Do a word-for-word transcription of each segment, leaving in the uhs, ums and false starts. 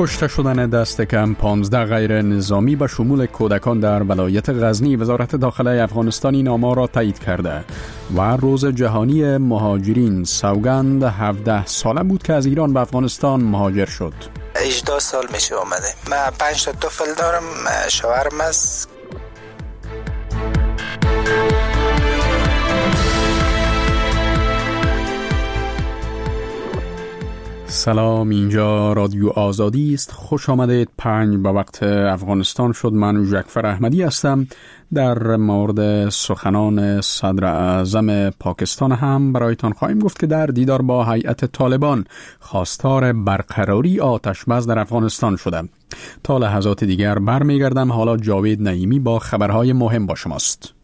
کشته شدن دست کم پانزده غیر نظامی به شمول کودکان در ولایت غزنی، وزارت داخله افغانستان این آمار را تایید کرده و روز جهانی مهاجرین سوگند هفده ساله بود که از ایران به افغانستان مهاجر شد. هجده سال میشه اومده. من پنج تا طفل دارم، شوهرم است. سلام، اینجا رادیو آزادی است. خوش آمدید. پنج به وقت افغانستان شد. من جعفر احمدی هستم. در مورد سخنان صدر اعظم پاکستان هم برایتان خواهیم گفت که در دیدار با هیئت طالبان خواستار برقراری آتش بس در افغانستان شده. تا لحظات دیگر برمیگردم. حالا جاوید نعیمی با خبرهای مهم با شماست.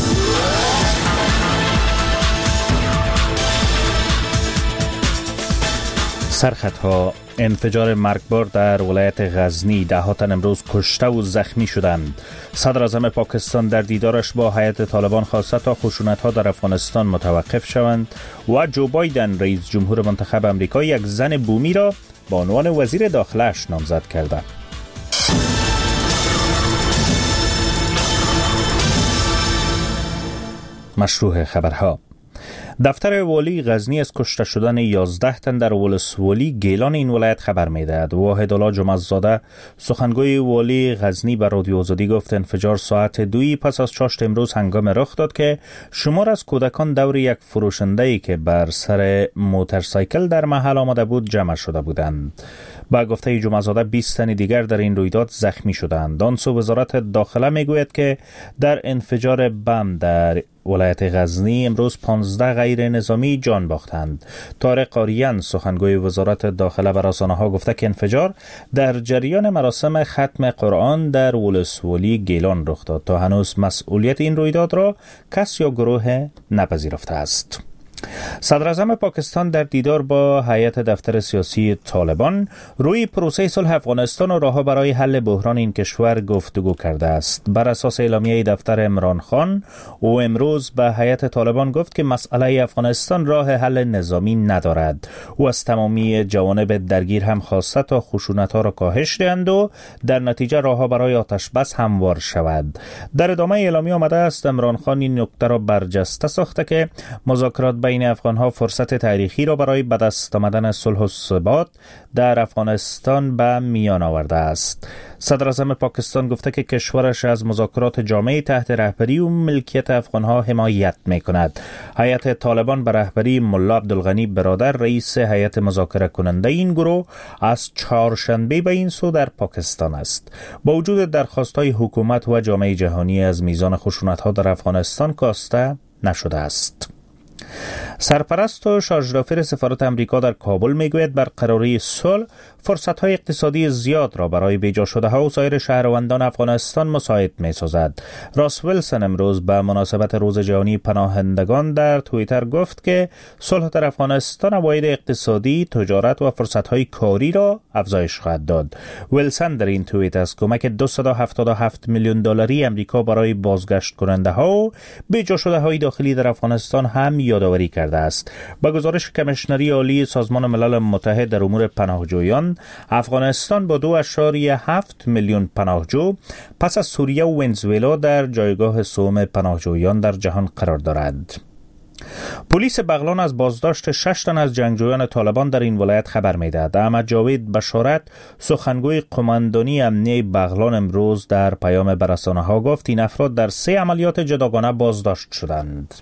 سرخطها: انفجار مرگبار در ولایت غزنی، ده ها تن امروز کشته و زخمی شدند. صدر اعظم پاکستان در دیدارش با هیئت طالبان خواسته تا خشونت‌ها در افغانستان متوقف شوند و جو بایدن رئیس جمهور منتخب آمریکا یک زن بومی را به عنوان وزیر داخله‌اش نامزد کرده. مشروع خبرها: دفتر والی غزنی از کشته شدن یازده تن در ولسوالی گیلان این ولایت خبر می‌دهد. واحدالله جمعه‌زاده سخنگوی والی غزنی به رادیو آزادی گفت انفجار ساعت دوی پس از چاشت امروز هنگام رخ داد که شمار از کودکان دور یک فروشنده‌ای که بر سر موتورسایکل در محل آمده بود جمع شده بودند. با گفته جمعه‌زاده بیست تن دیگر در این رویداد زخمی شدند. آن سو وزارت داخله میگوید که در انفجار بم در ولایت غزنی امروز پانزده غیر نظامی جان باختند. طارق قاریان سخنگوی وزارت داخله به رسانه‌ها گفته که انفجار در جریان مراسم ختم قرآن در ولسوالی گیلان رخ داد. تا هنوز مسئولیت این رویداد را کس یا گروه نپذیرفته است. صدر اعظم پاکستان در دیدار با هیئت دفتر سیاسی طالبان روی پروسه صلح افغانستان و راه‌ها برای حل بحران این کشور گفتگو کرده است. بر اساس اعلامیه دفتر عمران خان، او امروز به هیئت طالبان گفت که مسئله افغانستان راه حل نظامی ندارد. او از تمامی جوانب درگیر هم خواسته تا خشونت‌ها را کاهش دهند و در نتیجه راه‌ها برای آتش بس هموار شود. در ادامه اعلامیه آمده است عمران خان این نکته را برجسته ساخته که مذاکرات بین افغان‌ها فرصت تاریخی را برای به دست آمدن صلح و ثبات در افغانستان به میان آورده است. صدر اعظم پاکستان گفته که کشورش از مذاکرات جامعه تحت رهبری و ملکیت افغان‌ها حمایت می‌کند. هیئت طالبان به رهبری ملا عبدالغنی برادر رئیس هیئت مذاکره کننده این گروه از چهارشنبه به این سو در پاکستان است. با وجود درخواست‌های حکومت و جامعه جهانی از میزان خشونت‌ها در افغانستان کاسته نشده است. سرپرست و شارژدافر سفارت امریکا در کابل میگوید برقراری صلح فرصت‌های اقتصادی زیاد را برای بیجا شده‌ها و سایر شهروندان افغانستان مساعد می‌سازد. راس ویلسون امروز به مناسبت روز جهانی پناهندگان در توییتر گفت که صلح در افغانستان عواید اقتصادی، تجارت و فرصت‌های کاری را افزایش خواهد داد. ویلسون در این توییت از کمک دویست و هفتاد و هفت میلیون دلاری امریکا برای بازگشت کننده‌ها و بیجا شده‌های داخلی در افغانستان هم یادآوری کرده است. با گزارش کمیشنری عالی سازمان ملل متحد در امور پناهجویان، افغانستان با دو اشاریه هفت میلیون پناهجو پس از سوریه و ونزوئلا در جایگاه سوم پناهجویان در جهان قرار دارد. پلیس بغلان از بازداشت شش تن از جنگجویان طالبان در این ولایت خبر می‌دهد. احمد جاوید بشارت سخنگوی قماندانی امنیه بغلان امروز در پیام به رسانه‌ها گفت این افراد در سه عملیات جداگانه بازداشت شدند.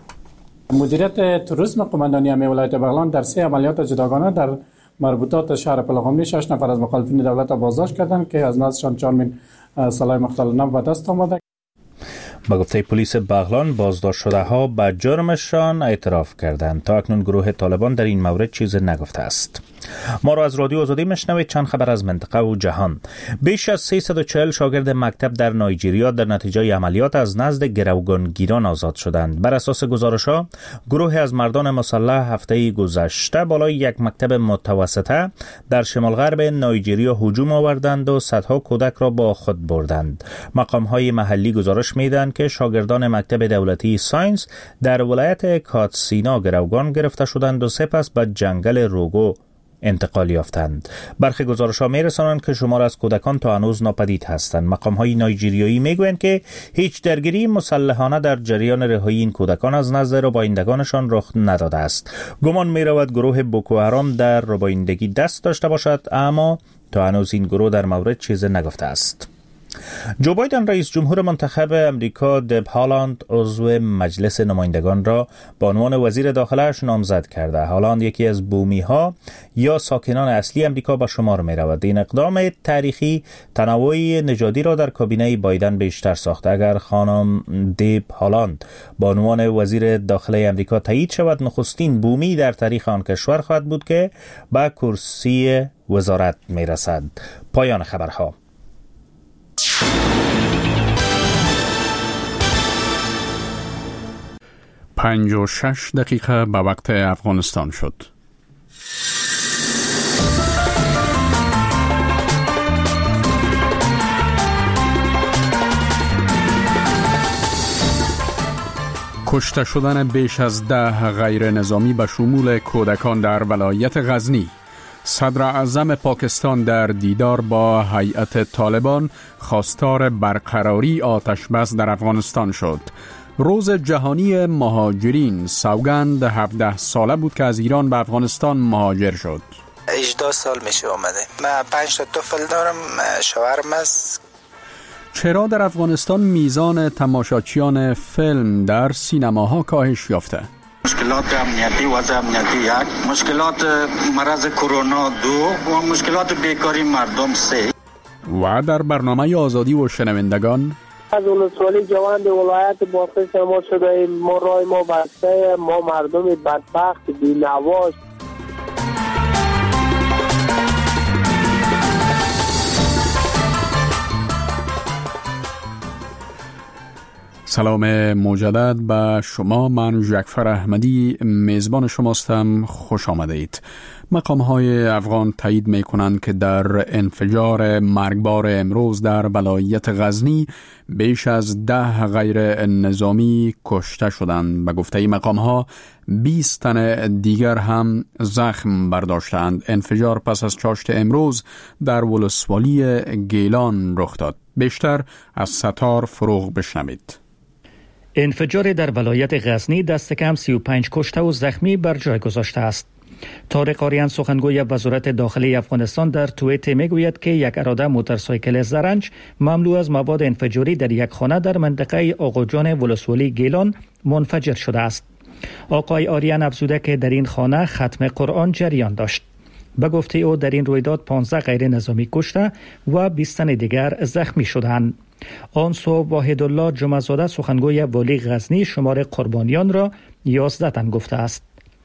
مدیریت توریسم قماندانی امنیه ولایت بغلان در سه عملیات جداگانه در مربوطات شهر پلخمری شش نفر از مخالفین دولت بازداشت کردند که از نزدشان چهار میلیون سلاح مختل نو به دست آمده. با گفته پلیس بغلان بازداشت شده ها به جرمشان اعتراف کردند. تا اکنون گروه طالبان در این مورد چیز نگفته است. ما را از رادیو آزادی میشنوید. چند خبر از منطقه و جهان. بیش از سیصد و چهل شاگرد مکتب در نایجریا در نتیجه عملیات از نزد گروگانگیران آزاد شدند. بر اساس گزارش‌ها گروهی از مردان مسلح هفته گذشته بالای یک مکتب متوسطه در شمال غرب نایجریا هجوم آوردند و صدها کودک را با خود بردند. مقام‌های محلی گزارش می‌دهند که شاگردان مکتب دولتی ساینس در ولایت کاتسینا گروگان گرفته شدند و سپس به جنگل روگو انتقال یافتند. برخی گزارش‌ها می‌رسانند که شمار از کودکان تا هنوز ناپدید هستند. مقام‌های نایجریایی می‌گویند که هیچ درگیری مسلحانه در جریان رهایی این کودکان از نزد ربایندگانشان رخ نداده است. گمان می‌رود گروه بوکو حرام در ربایندگی دست داشته باشد، اما تا هنوز این گروه در مورد چیزی نگفته است. جو بایدن رئیس جمهور منتخب امریکا دب هالند عضو مجلس نمایندگان را به عنوان وزیر داخله‌اش نامزد کرده. هالند یکی از بومی‌ها یا ساکنان اصلی امریکا به شمار می‌رود. این اقدام تاریخی تنوع نژادی را در کابینه بایدن بیشتر ساخته. اگر خانم دب هالند به عنوان وزیر داخله امریکا تایید شود، نخستین بومی در تاریخ آن کشور خواهد بود که به کرسی وزارت می‌رسد. پایان خبرها. پنج و شش دقیقه به وقت افغانستان شد. کشته شدن بیش از ده غیر نظامی به شمول کودکان در ولایت غزنی. صدر اعظم پاکستان در دیدار با هیئت طالبان خواستار برقراری آتش بس در افغانستان شد. روز جهانی مهاجرین، سوگند هفده ساله بود که از ایران به افغانستان مهاجر شد. هجده سال میشه آمده. من پنج تا طفل دارم، شوهرم است. چرا در افغانستان میزان تماشاچیان فیلم در سینماها کاهش یافته؟ مشکلات امنیتی، وضع امنیتی یک، مشکلات مرض کرونا دو و مشکلات بیکاری مردم سه. و در برنامه آزادی و شنوندگان از ولسوالی جوان ولایت باقی ما شده، ما رای ما بسته، ما مردم بدبخت بی‌نوا. سلام مجدد به شما. من جعفر احمدی میزبان شماستم. خوش آمدید. مقام‌های افغان تایید می‌کنند که در انفجار مرگبار امروز در ولایت غزنی بیش از ده غیر نظامی کشته شدند. به گفته مقام‌ها بیست تن دیگر هم زخم برداشتند. انفجار پس از چاشت امروز در ولسوالی گیلان رخ داد. بیشتر از ستار فروغ بشنوید. انفجار در ولایت غزنی دست کم سی و پنج کشته و زخمی بر جای گذاشته است. طارق آریان سخنگوی وزارت داخلی افغانستان در توییت میگوید که یک اراده موتورسایکل زرنج مملو از مواد انفجاری در یک خانه در منطقه آقاجان ولسوالی گیلان منفجر شده است. آقای آریان افزوده که در این خانه ختم قرآن جریان داشت. به گفته او در این رویداد پانزده غیر نظامی کشته و بیست تن دیگر زخمی شدند. آن سو واحدالله جمعه‌زاده سخنگوی والی غزنی شمار قربانیان را یازده تن گفته است.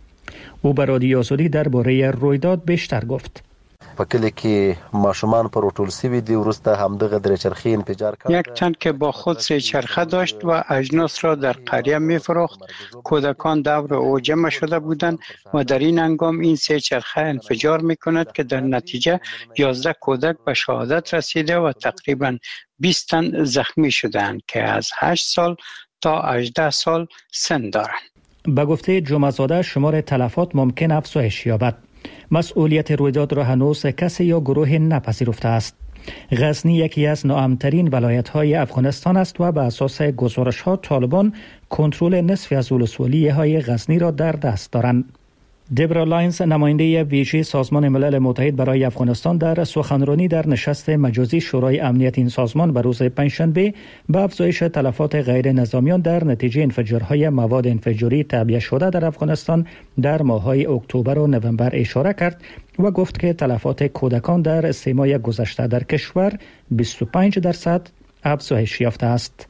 او به رادیو آزادی درباره رویداد بیشتر گفت. په کلی کې ماشومان پر ټول سوي دي، ورسته همدغه درې چرخې انفجار کرد. یک تن که با خود سه چرخه داشت و اجناس را در قریه می‌فروخت. کودکان دور او جمع شده بودند و در این هنگام این سه چرخه انفجار می‌کند که در نتیجه یازده کودک به شهادت رسیده و تقریباً بیست تن زخمی شدند که از هشت سال تا هجده سال سن دارند. به گفته جمعه‌زاده شمار تلفات ممکن افزایش یابد. مسئولیت رویداد را هنوز کسی یا گروه نپذیرفته است. غزنی یکی از ناامن‌ترین ولایت‌های افغانستان است و به اساس گزارش‌ها طالبان کنترل نصف از ولسوالی‌های غزنی را در دست دارند. دبرا لاینز نماینده ویژه سازمان ملل متحد برای افغانستان در سخنرانی در نشست مجازی شورای امنیت این سازمان به روز پنجشنبه به افزایش تلفات غیر نظامیان در نتیجه انفجارهای مواد انفجاری تعبیه شده در افغانستان در ماه‌های اکتبر و نوامبر اشاره کرد و گفت که تلفات کودکان در سه ماه گذشته در کشور بیست و پنج درصد افزایش یافته است.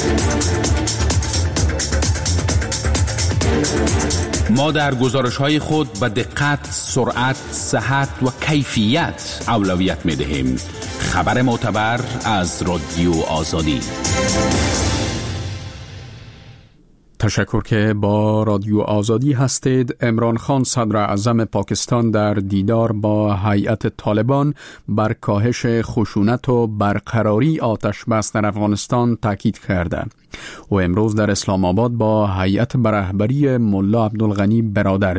ما در گزارش‌های خود به دقت، سرعت، صحت و کیفیت اولویت می‌دهیم. خبر معتبر از رادیو آزادی. تشکر که با رادیو آزادی هستید. عمران خان صدر اعظم پاکستان در دیدار با هیئت طالبان بر کاهش خشونت و برقراری آتش بس در افغانستان تاکید کرده. او امروز در اسلام آباد با هیئت به رهبری ملا عبدالغنی برادر دید.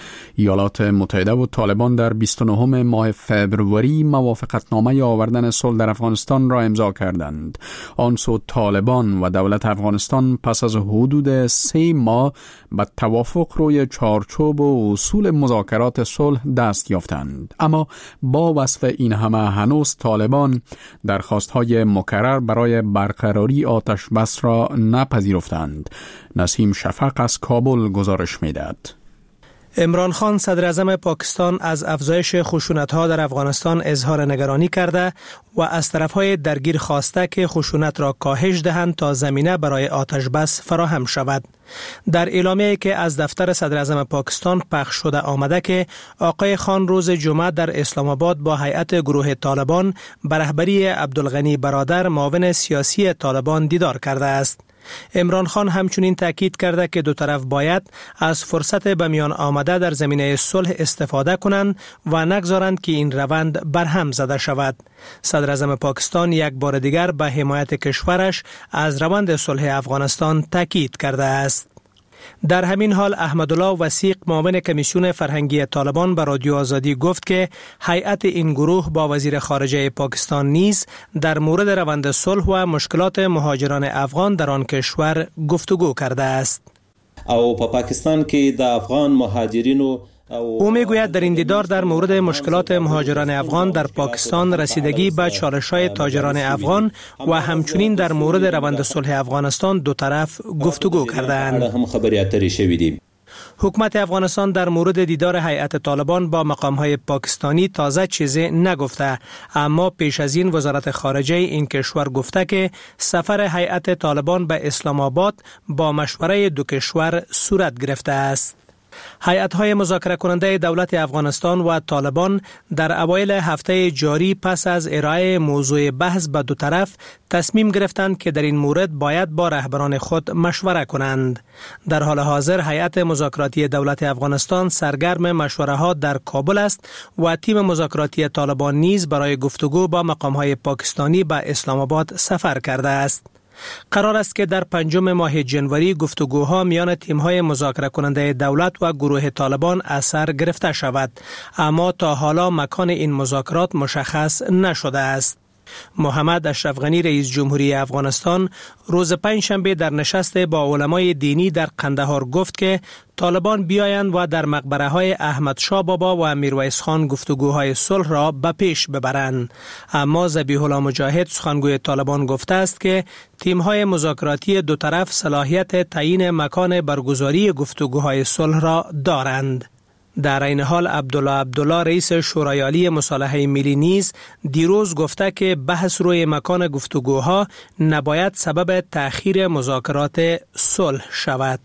ایالات متحده و طالبان در بیست و نهم ماه فوریه موافقتنامه آوردن صلح در افغانستان را امضا کردند. آن سو طالبان و دولت افغانستان پس از حدود سه ماه به توافق روی چارچوب و اصول مذاکرات صلح دست یافتند. اما با وصف این همه هنوز طالبان درخواست‌های مکرر برای برقراری آتش بس را نپذیرفتند. نسیم شفق از کابل گزارش می‌دهد. عمران خان صدر اعظم پاکستان از افزایش خشونت‌ها در افغانستان اظهار نگرانی کرده و از طرف‌های درگیر خواسته که خشونت را کاهش دهند تا زمینه برای آتش بس فراهم شود. در اعلامیه‌ای که از دفتر صدر اعظم پاکستان پخش شده آمده که آقای خان روز جمعه در اسلام آباد با هیئت گروه طالبان به رهبری عبدالغنی برادر معاون سیاسی طالبان دیدار کرده است. عمران خان همچنین تاکید کرده که دو طرف باید از فرصت به میان آمده در زمینه صلح استفاده کنند و نگذارند که این روند برهم زده شود. صدر اعظم پاکستان یک بار دیگر به حمایت کشورش از روند صلح افغانستان تاکید کرده است. در همین حال احمدالله وثیق معاون کمیسیون فرهنگی طالبان به رادیو آزادی گفت که هیئت این گروه با وزیر خارجه پاکستان نیز در مورد روند صلح و مشکلات مهاجران افغان در آن کشور گفتگو کرده است. او په پاکستان کې د افغان مهاجرینو او میگوید در این دیدار در مورد مشکلات مهاجران افغان در پاکستان، رسیدگی به چالش‌های تاجران افغان و همچنین در مورد روند صلح افغانستان دو طرف گفتگو کردند. هم خبری اتری شویدیم. حکومت افغانستان در مورد دیدار هیئت طالبان با مقام‌های پاکستانی تازه چیزی نگفته، اما پیش از این وزارت خارجه این کشور گفته که سفر هیئت طالبان به اسلام آباد با مشوره دو کشور صورت گرفته است. هیئت‌های مذاکره کننده دولت افغانستان و طالبان در اوایل هفته جاری پس از ارائه موضوع بحث به دو طرف تصمیم گرفتند که در این مورد باید با رهبران خود مشوره کنند. در حال حاضر هیئت مذاکراتی دولت افغانستان سرگرم مشوره‌ها در کابل است و تیم مذاکراتی طالبان نیز برای گفتگو با مقام‌های پاکستانی به اسلام آباد سفر کرده است. قرار است که در پنجم ماه جنوری گفتگوها میان تیم‌های مذاکره کننده دولت و گروه طالبان اثر گرفته شود، اما تا حالا مکان این مذاکرات مشخص نشده است. محمد اشرف غنی رئیس جمهوری افغانستان روز پنجشنبه در نشست با علمای دینی در قندهار گفت که طالبان بیایند و در مقبره‌های احمد شاه بابا و میرویس خان گفتگوهای صلح را به پیش ببرند. اما ذبیح الله مجاهد سخنگوی طالبان گفته است که تیم‌های مذاکراتی دو طرف صلاحیت تعیین مکان برگزاری گفتگوهای صلح را دارند. در این حال عبدالله عبدالله رئیس شورای عالی مصالحه ملی نیز دیروز گفته که بحث روی مکان گفتگوها نباید سبب تأخیر مذاکرات صلح شود.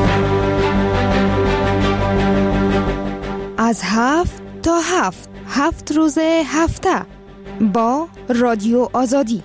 از هفت تا هفت هفت روز هفته با رادیو آزادی.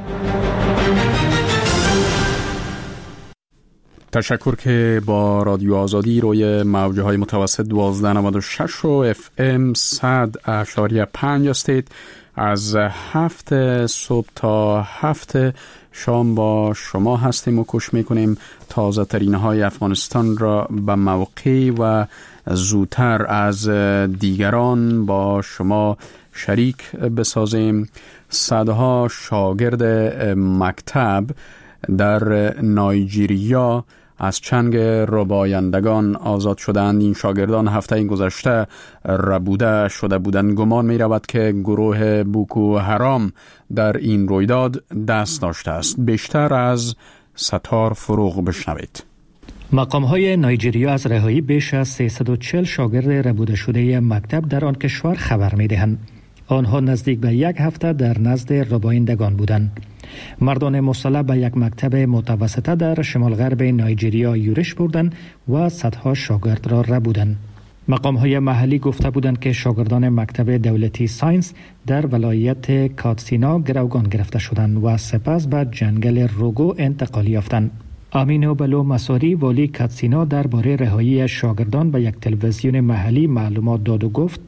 تشکر که با رادیو آزادی روی موجه های متوسط دوازده نود و شش و اف ام صد اشاریه پنج هستید. از هفت صبح تا هفت شام با شما هستیم و کوشش میکنیم تازه ترین های افغانستان را به موقع و زودتر از دیگران با شما شریک بسازیم. صدها شاگرد مکتب در نایجیریا از چنگ ربایندگان آزاد شدند. این شاگردان هفته گذشته ربوده شده بودند. گمان می رود که گروه بوکو حرام در این رویداد دست داشته است. بیشتر از ستار فروغ بشنوید. مقام‌های نایجیریا از رهایی بیش از سیصد و چهل شاگرد ربوده شده مکتب در آن کشور خبر می‌دهند. آنها نزدیک به یک هفته در نزد ربایندگان بودند. مردان مسلح به یک مکتب متوسطه در شمال غرب نایجیریا یورش بردند و صدها شاگرد را ربودند. مقام‌های محلی گفته بودند که شاگردان مکتب دولتی ساینس در ولایت کاتسینا گروگان گرفته شدند و سپس به جنگل روگو انتقال یافتند. آمینو بلو مساری والی کاتسینا درباره رهایی شاگردان به یک تلویزیون محلی معلومات داد و گفت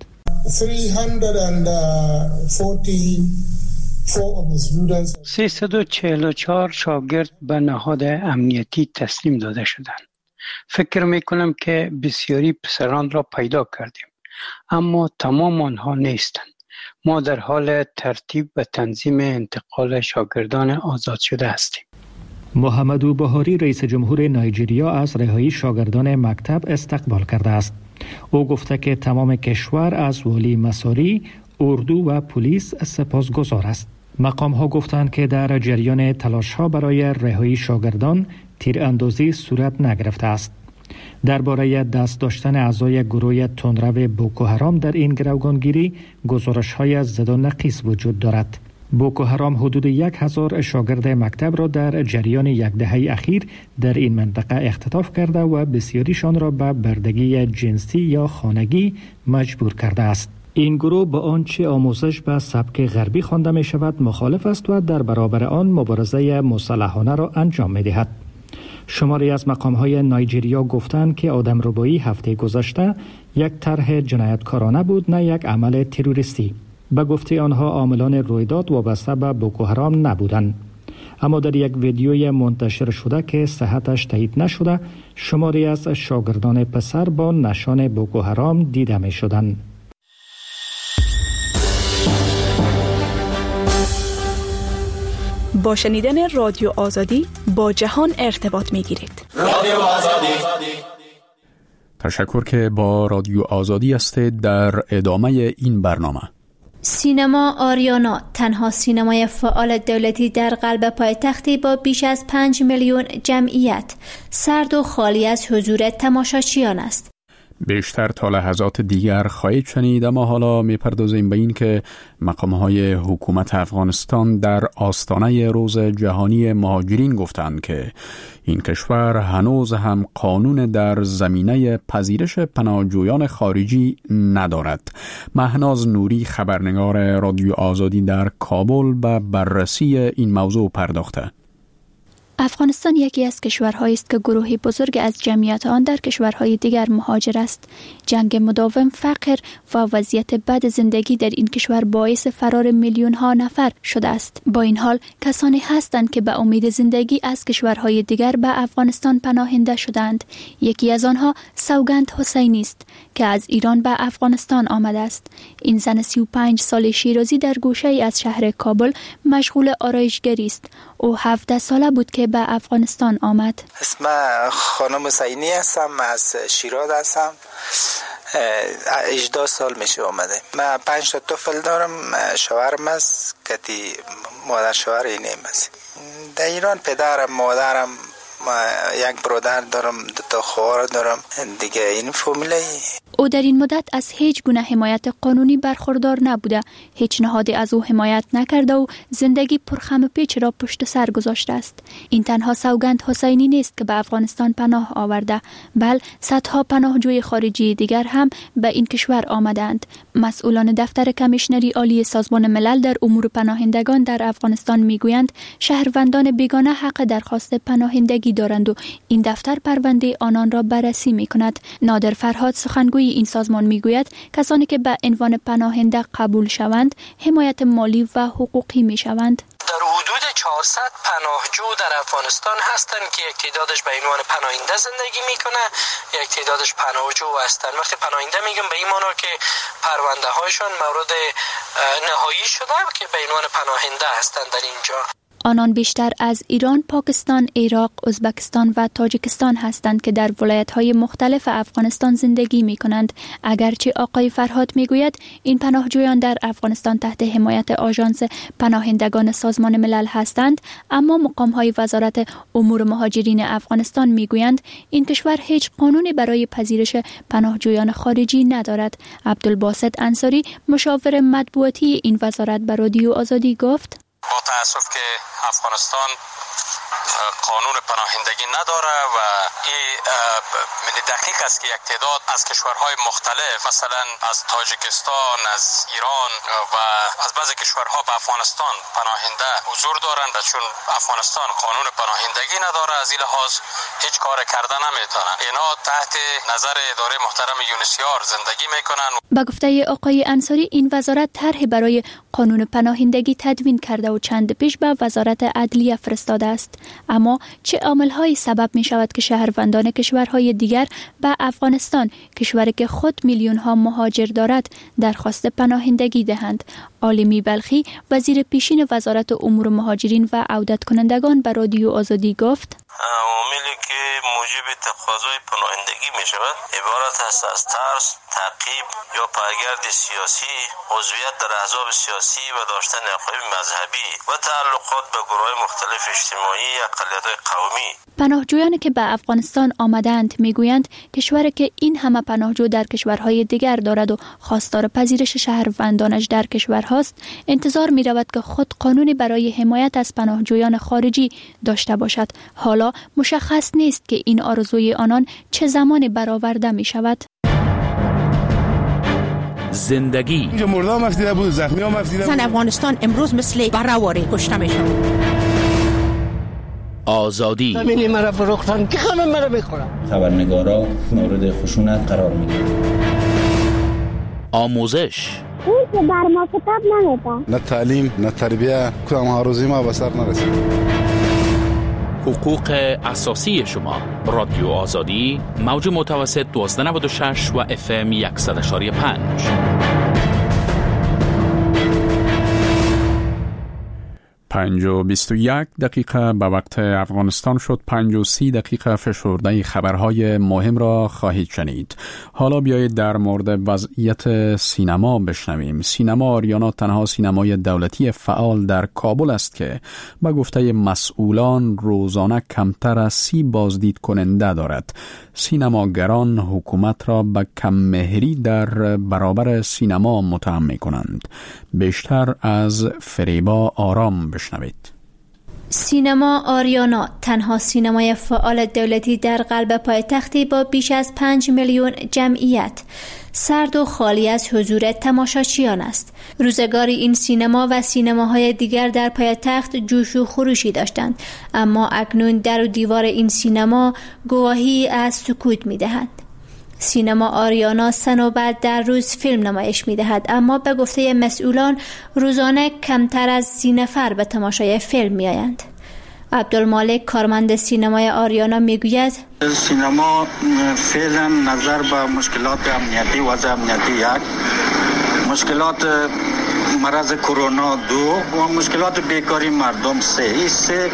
سیصد و چهل و چهار شاگرد به نهاد امنیتی تسلیم داده شدند. فکر میکنم که بسیاری پسران را پیدا کردیم، اما تمام آنها نیستند. ما در حال ترتیب و تنظیم انتقال شاگردان آزاد شده هستیم. محمدو بهاری رئیس جمهور نایجریا از رهایی شاگردان مکتب استقبال کرده است. او گفته که تمام کشور از والی مساری، اردو و پلیس سپاسگزار است. مقام ها گفتند که در جریان تلاش ها برای رهایی شاگردان تیراندازی صورت نگرفته است. درباره دست داشتن اعضای گروه تندرو بوکو حرام در این گروگانگیری گزارش های زد و نقیص وجود دارد. بوکو حرام حدود یک هزار شاگرد مکتب را در جریان یک دهه اخیر در این منطقه اختطاف کرده و بسیاریشان را به بردگی جنسی یا خانگی مجبور کرده است. این گروه با آنچه آموزش به سبک غربی خوانده می شود مخالف است و در برابر آن مبارزه مسلحانه را انجام می دهد. شماری از مقام‌های نایجریا گفتند که آدمربایی هفته گذشته یک طرح جنایتکارانه بود، نه یک عمل تروریستی. به گفته آنها عاملان رویداد وابسته به بوکو حرام نبودند. اما در یک ویدیوی منتشر شده که صحتش تایید نشده، شماری از شاگردان پسر با نشان بوکو حرام دیده می شدند. با شنیدن رادیو آزادی با جهان ارتباط می گیرید. رادیو آزادی. تشکر که با رادیو آزادی هستید. در ادامه این برنامه سینما آریانا، تنها سینمای فعال دولتی در قلب پایتختی با بیش از پنج میلیون جمعیت، سرد و خالی از حضور تماشاچیان است. بیشتر تا لحظات دیگر خواهید شنید، اما حالا میپردازیم به این که مقام‌های حکومت افغانستان در آستانه روز جهانی مهاجرین گفتند که این کشور هنوز هم قانون در زمینه پذیرش پناهجویان خارجی ندارد. مهناز نوری، خبرنگار رادیو آزادی در کابل، به بررسی این موضوع پرداخته. افغانستان یکی از کشورهایی است که گروهی بزرگ از جمعیت آن در کشورهای دیگر مهاجر است. جنگ مداوم، فقر و وضعیت بد زندگی در این کشور باعث فرار میلیون ها نفر شده است. با این حال کسانی هستند که به امید زندگی از کشورهای دیگر به افغانستان پناهنده شدند. یکی از آنها سوگند حسینی است که از ایران به افغانستان آمده است. این زن سی و پنج ساله شیرازی در گوشه ای از شهر کابل مشغول آرایشگری است. او هفده ساله بود که به افغانستان آمد. اسم خانم حسینی هستم، از شیراز هستم. هجده سال میشه آمده. من پنج تا طفل دارم، شوهرم است که مادر شوهر اینیم است. در ایران پدرم، مادرم، یک برادر دارم، دو تا خواهر دارم دیگه. این فامیلی. او در این مدت از هیچ گونه حمایت قانونی برخوردار نبوده، هیچ نهادی از او حمایت نکرده و زندگی پرخم و پیچ را پشت سر گذاشته است. این تنها سوگند حسینی نیست که به افغانستان پناه آورده، بل صدها پناهجوی خارجی دیگر هم به این کشور آمدند. مسئولان دفتر کمیشنری عالی سازمان ملل در امور پناهندگان در افغانستان میگویند شهروندان بیگانه حق درخواست پناهندگی دارند و این دفتر پرونده آنان را بررسی میکند. نادر فرهاد، سخنگوی این سازمان، میگوید کسانی که به عنوان پناهنده قبول شوند حمایت مالی و حقوقی میشوند. در حدود چهارصد پناهجو در افغانستان هستند که یک تعدادش به عنوان پناهنده زندگی میکنه، یک تعدادش پناهجو هستند. وقتی پناهنده میگم به این معنی که پرونده هایشان مورد نهایی شده که به عنوان پناهنده هستند در اینجا. آنان بیشتر از ایران، پاکستان، عراق، ازبکستان و تاجیکستان هستند که در ولایت‌های مختلف افغانستان زندگی می‌کنند. اگرچه آقای فرهاد می‌گوید این پناهجویان در افغانستان تحت حمایت آژانس پناهندگان سازمان ملل هستند، اما مقام‌های وزارت امور مهاجرین افغانستان می‌گویند این کشور هیچ قانونی برای پذیرش پناهجویان خارجی ندارد. عبدالباسط انصاری، مشاور مطبوعاتی این وزارت، به رادیو آزادی گفت: با تأسف که افغانستان قانون پناهندگی نداره و این دقیق است که یک تعداد از کشورهای مختلف، مثلا از تاجیکستان، از ایران و از بعضی کشورها به افغانستان پناهنده حضور دارند، چون افغانستان قانون پناهندگی نداره، از این لحاظ هیچ کار کرده نمیتونه. اینا تحت نظر اداره محترم یونیسیار زندگی میکنن. با گفته آقای انصاری این وزارت طرح برای قانون پناهندگی تدوین کرده و چند پیش به وزارت عدلیه فرستاده است. اما چه عامل‌هایی سبب می شود که شهروندان کشورهای دیگر به افغانستان، کشوری که خود میلیون‌ها مهاجر دارد، درخواست پناهندگی دهند؟ عالمی بلخی، وزیر پیشین وزارت امور مهاجرین و عودت کنندگان، به رادیو آزادی گفت: عواملی که موجب تقاضای پناهندگی می شود عبارت است از ترس، تعقیب یا پایگرد سیاسی، عضویت در احزاب سیاسی و داشتن عقاید مذهبی و تعلقات به گروه‌های مختلف اجتماعی یا اقلیت‌های قومی. پناهجویانی که به افغانستان آمدند میگویند کشوری که این همه پناهجو در کشورهای دیگر دارد و خواستار پذیرش شهروندانش در کشورهاست، انتظار می رود که خود قانونی برای حمایت از پناهجویان خارجی داشته باشد. حالا مشخص نیست که این آرزوی آنان چه زمان برآورده می شود. زندگی اینجا مرده هم افتیده بود، زخمی هم افتیده بود. زن افغانستان امروز مثل برآوری کشته می شود. آزادی همینی مرا فروختن که همه مرا بخورن. خبرنگارا مورد خشونت قرار می گیرند. آموزش اون که بر ما کتاب نمیده. نه تعلیم نه تربیه، کدام هاروزی ما به سر نرسید. حقوق اساسی شما. رادیو آزادی، موج متوسط دوازده نود و شش و اف ام صد و یک و پنج. پنج و بیست و یک دقیقه به وقت افغانستان شد. پنج و سی دقیقه فشرده خبرهای مهم را خواهید شنید. حالا بیایید در مورد وضعیت سینما بشنویم. سینما آریانا تنها سینمای دولتی فعال در کابل است که به گفته مسئولان روزانه کمتر از سی بازدید کننده دارد. سینماگران حکومت را به کم‌مهری در برابر سینما متهم می‌کنند. بیشتر از فریبا آرام بشنوید. سینما آریانا تنها سینمای فعال دولتی در قلب پایتختی با بیش از پنج میلیون جمعیت، سرد و خالی از حضور تماشاچیان است. روزگاری این سینما و سینماهای دیگر در پایتخت جوش و خروشی داشتند، اما اکنون در و دیوار این سینما گواهی از سکوت می‌دهند. سینما آریانا سه نوبت در روز فیلم نمایش می‌دهد، اما به گفته مسئولان روزانه کمتر از سی نفر به تماشای فیلم می‌آیند. عبدالمالک کارمند سینمای آریانا میگوید سینما فعلا نظر به مشکلات امنیتی وضع امنیتی یک، مشکلات مرض کرونا دو و مشکلات بیکاری مردم سه. این سه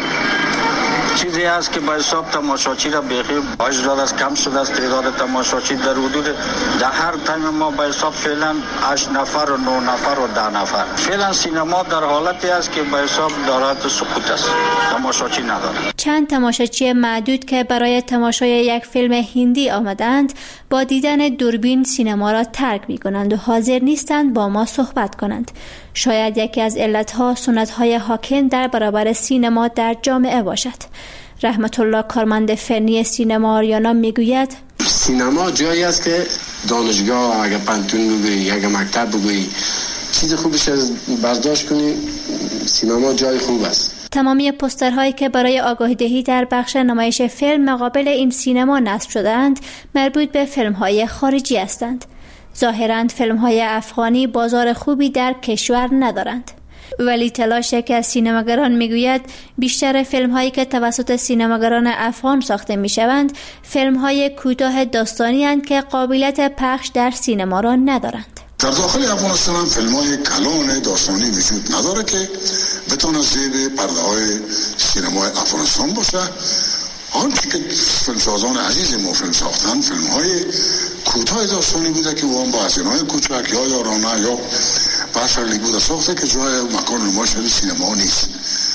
چیزی است که به حساب تماشاچی را بخیر باعث داده است کم شده است. تعداد تماشاچی در حدود در هر تایم ما به حساب فعلا هشت نفر و نه نفر و ده نفر. فعلا سینما در حالتی است که به حساب دارد سقوط است، تماشاچی ندارد. چند تماشاچی معدود که برای تماشای یک فیلم هندی آمدند با دیدن دوربین سینما را ترک می کنند و حاضر نیستند با ما صحبت کنند. شاید یکی از علتها سنت‌های حاکم در برابر سینما در جامعه باشد. رحمت الله کارمند فنی سینما آریانا میگوید سینما جایی است که دانشگاه اگه پانتون بگویی اگه مکتب بگویی چیز خوبش از برداشت کنی، سینما جای خوب است. تمامی پوسترهایی که برای آگاهی‌دهی در بخش نمایش فیلم مقابل این سینما نصب شده‌اند مربوط به فیلم‌های خارجی هستند. ظاهراً فیلم‌های افغانی بازار خوبی در کشور ندارند. ولی تلاش یکی از سینماگران میگوید بیشتر فیلم‌هایی که توسط سینماگران افغان ساخته میشوند فیلم‌های کوتاه داستانی اند که قابلیت پخش در سینما را ندارند. در داخل افغانستان هم فیلم‌های کلان داستانی وجود نداره که بتونه زیر پرده‌های سینمای افغانستان باشه. آنچه که فیلمسازان عزیز ما فیلم ساختن فیلم‌های کوتاه داستانی بوده که اون با هزینه‌های کوچک یا یارانه یا باشرلی بوده ساخته که جای مکان نمایش سینما نیست.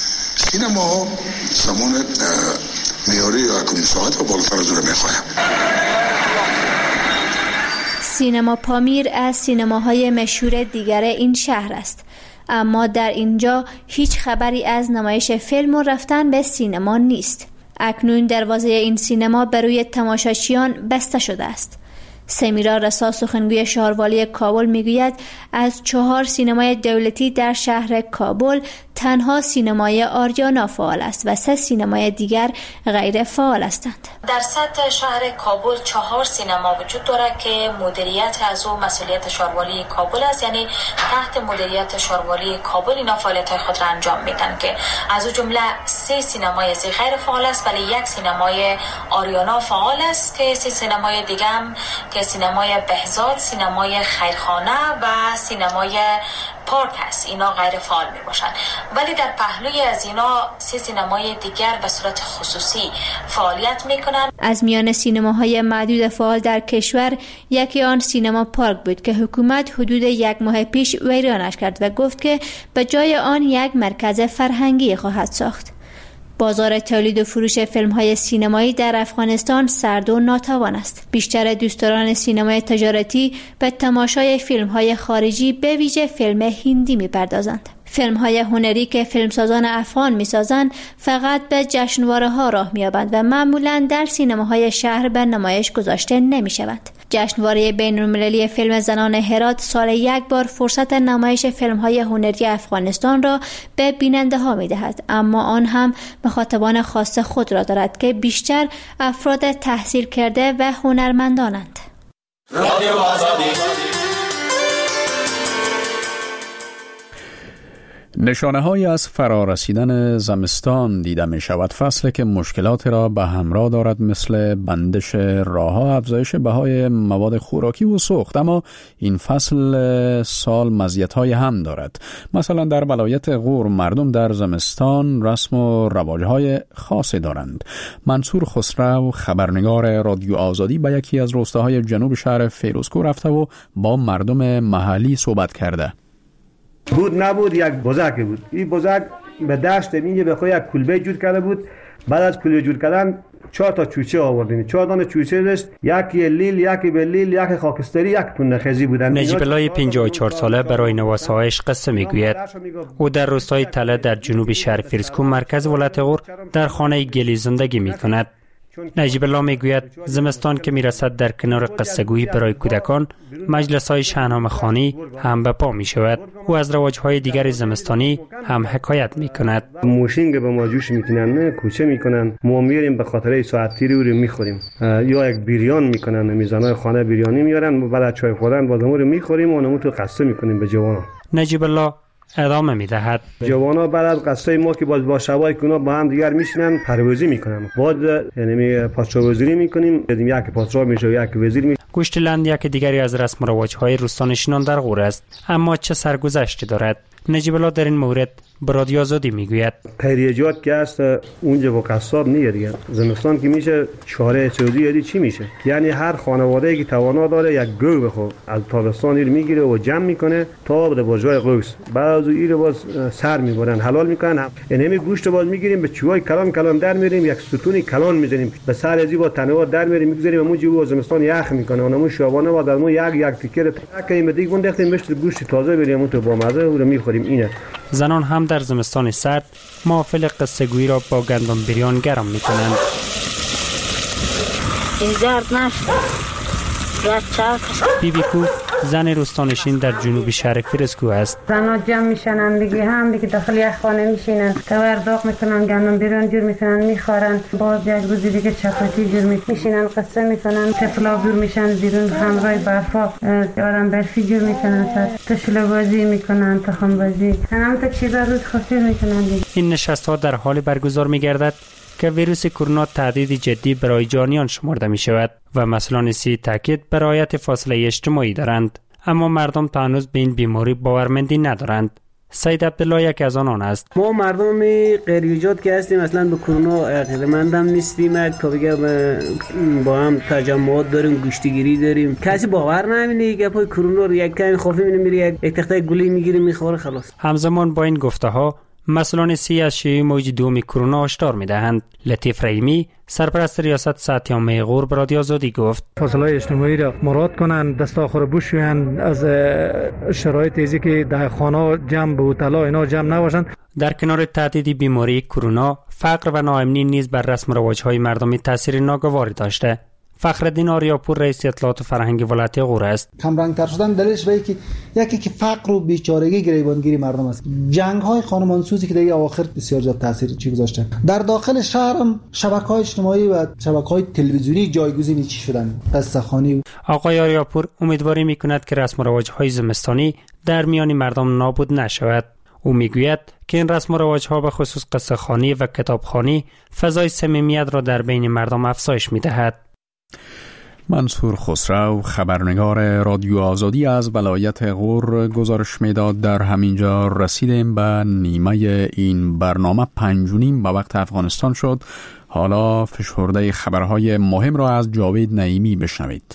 سینما زمان میاری اکنون ساعت و بالاتر از اون میخوایم. سینما پامیر از سینماهای مشهور دیگر این شهر است، اما در اینجا هیچ خبری از نمایش فیلم و رفتن به سینما نیست. اکنون دروازه این سینما بر روی تماشاچیان بسته شده است. سمیرا رسا سخنگوی شهروالی کابل میگوید از چهار سینمای دولتی در شهر کابل تنها سینمای آریانا فعال است و سه سینمای دیگر غیر فعال هستند. در سطح شهر کابل چهار سینما وجود دارد که مدیریت از او مسئولیت شهروالی کابل است، یعنی تحت مدیریت شهروالی کابل اینا فعالیت‌های خود را انجام میدن که از او جمله سه سینمای غیر فعال است ولی یک سینمای آریانا فعال است که سه سینمای دیگه هم که سینمای بهزاد، سینمای خیرخانه و سینمای پارک است، اینا غیر فعال می باشند. ولی در پهلوی از اینا سه سینمای دیگر به صورت خصوصی فعالیت می کنند. از میان سینماهای معدود فعال در کشور یکی آن سینما پارک بود که حکومت حدود یک ماه پیش ویرانش کرد و گفت که به جای آن یک مرکز فرهنگی خواهد ساخت. بازار تولید و فروش فیلم‌های سینمایی در افغانستان سرد و ناتوان است. بیشتر دوستداران سینمای تجارتی به تماشای فیلم‌های خارجی به ویژه فیلم هندی می‌پردازند. فیلم‌های هنری که فیلمسازان افغان می‌سازند فقط به جشنواره‌ها راه می‌یابند و معمولاً در سینماهای شهر به نمایش گذاشته نمی‌شوند. جشنواره بین‌المللی فیلم زنان هرات سال یک بار فرصت نمایش فیلم‌های هنری افغانستان را به بیننده‌ها می‌دهد، اما آن هم مخاطبان خاص خود را دارد که بیشتر افراد تحصیل کرده و هنرمندانند. رادیو آزادی. نشانه های از فرارسیدن زمستان دیده می شود. فصل که مشکلات را به همراه دارد مثل بندش راه‌ها، افزایش بهای مواد خوراکی و سوخت، اما این فصل سال مزیت‌های هم دارد. مثلا در ولایت غور مردم در زمستان رسم و رواج‌های خاصی دارند. منصور خسرو خبرنگار رادیو آزادی به یکی از روستاهای جنوب شهر فیروزکوه رفته و با مردم محلی صحبت کرده. بود نبود یک بزرگ بود. این بزرگ به دشت اینجا به خود یک کلبه جور کرده بود. بعد از کلبه جور کردن چهار تا چوچه آوردیم. چهار دانه چوچه داشت، یکی لیل، یکی بلیل، یکی خاکستری، یک تونه خزی بودن. نجیب الله پنجاه و چهار ساله برای نواسایش قصه میگوید. او در روستای تله در جنوب شهر فیروزکوه مرکز ولایت غور در خانه گلی زندگی میکند. نجیب الله میگوید زمستان که میرسد در کنار قصه‌گویی برای کودکان مجلس‌های شاهنامه‌خوانی هم به پا میشود. او از رواج‌های دیگر زمستانی هم حکایت میکند. موشینگ به ما جوش میکنن، کوچه میکنن، ما میریم به خاطر ساعت تیری رو میخوریم، یا یک بیریان میکنن، میزنای خانه بیریانی میارن، بعد چای خوردن باز رو میخوریم و اونمو تو قصه میکنیم به جوانان. نجیب الله ادامه میدهد جوانا بعد از قصه ما که باز با شبای کنا با هم دیگر میشینن پروازی میکنن، باز یعنی پادشاه وزیری میکنیم، یک پادشاه میشه یک وزیر میشه. گوشت لند یک دیگری از رسم و رواج‌های روستانشینان در غور است، اما چه سرگذشتی دارد؟ نجیب الله در این مورد به رادیو آزادی میگوید خیریجات که است اونجا با قصاب نیه دیگه. زمستان که میشه چاره چوزی یادی چی میشه؟ یعنی هر خانواده که توانا داره یک گو بخو از تابستان رو میگیره و جمع میکنه تا به بازوی قوس، بعد از این رو باز سر میبرن حلال میکنن. یعنی همین گوشت باز میگیریم به چوهای کلان کلان در میریم، یک ستونی کلان میزنیم به سر ازی با تنوار در میریم میگذاریم اونجا و زمستان یخ میکنه اونمو شابانه بعد از ما یک یک تیکر تاکیم دیگه اون دختیم مشت گوشت تازه بریم تو با مزه رو میخوریم. اینه زنان هم در زمستان سرد محافل قصه گویی را با گندم بریان گرم می کنند. بی بی کو زن روستانشین در جنوب شهر فیروزکوه است. زنها جمع میشنن دیگه هم دیگه داخل یک خانه میشینن، کور داغ میکنن، گندم بریان جور میکنن میخورن، باز یک روز دیگه چپاتی جور میشینن قصه میکنن، تفلا جور میشن بیرون همراه برفا آدم برفی جور میکنن، تشل بازی میکنن، تخم بازی، همه تا چیزا روز خاصی میکنن دیگه. این نشست ها در حال برگزار میگردد که ویروس کرونا تهدید جدی برای جانیان شمرده می شود و مسئولان صحی تاکید بر رعایت فاصله اجتماعی دارند، اما مردم تا هنوز به این بیماری باورمندی ندارند. سید عبدالله یک از آنان است. ما مردم غیریجات که هستیم اصلا به کرونا عقیده‌مند هم نیستیم، تا بگه با هم تجمعات داریم، گوشتگیری داریم، کسی باور نمی‌کنه که پای کرونا رو یک کمی خوفی می‌میره، یک تخته گلی می‌گیره می‌خوره خلاص. همزمان با این گفته‌ها مسئولان صحی از شیوع موج دوم کرونا هشدار می‌دهند. لطیف رحیمی سرپرست ریاست صحت عامه غور به رادیو آزادی گفت فاصله اجتماعی را مراعات کنند، دست آخر بشویند، از شرایط ازی که در خانه جمع به هتل‌ها اینا جمع نباشند. در کنار تهدید بیماری کرونا، فقر و ناامنی نیز بر رسم و رواج‌های مردمی تاثیر ناگواری داشته. فخرالدین آریاپور رئیس اطلاعات فرهنگی ولایت غور است. کمرنگ‌تر شدن دلیلش به که یکی که فقر و بیچارگی گریبانگیری مردم است. جنگ‌های خانمانسوزی که در اواخر بسیار زیاد تاثیر چی گذاشته. در داخل شهرم شبکه‌های اجتماعی و شبکه‌های تلویزیونی جایگزین چی شدن. قصه خوانی. آقای آریاپور امیدواری می‌کند که رسم و رواج‌های زمستانی در میان مردم نابود نشود. او میگوید که این رسم و رواج‌ها به خصوص قصه خوانی و کتابخوانی فضای صمیمیت را در بین مردم افزایش می‌دهد. منصور خسرو خبرنگار رادیو آزادی از ولایت غور گزارش میداد. در همینجا رسیدیم به نیمه این برنامه. پنج و نیم به وقت افغانستان شد. حالا فشرده خبرهای مهم را از جاوید نعیمی بشنوید.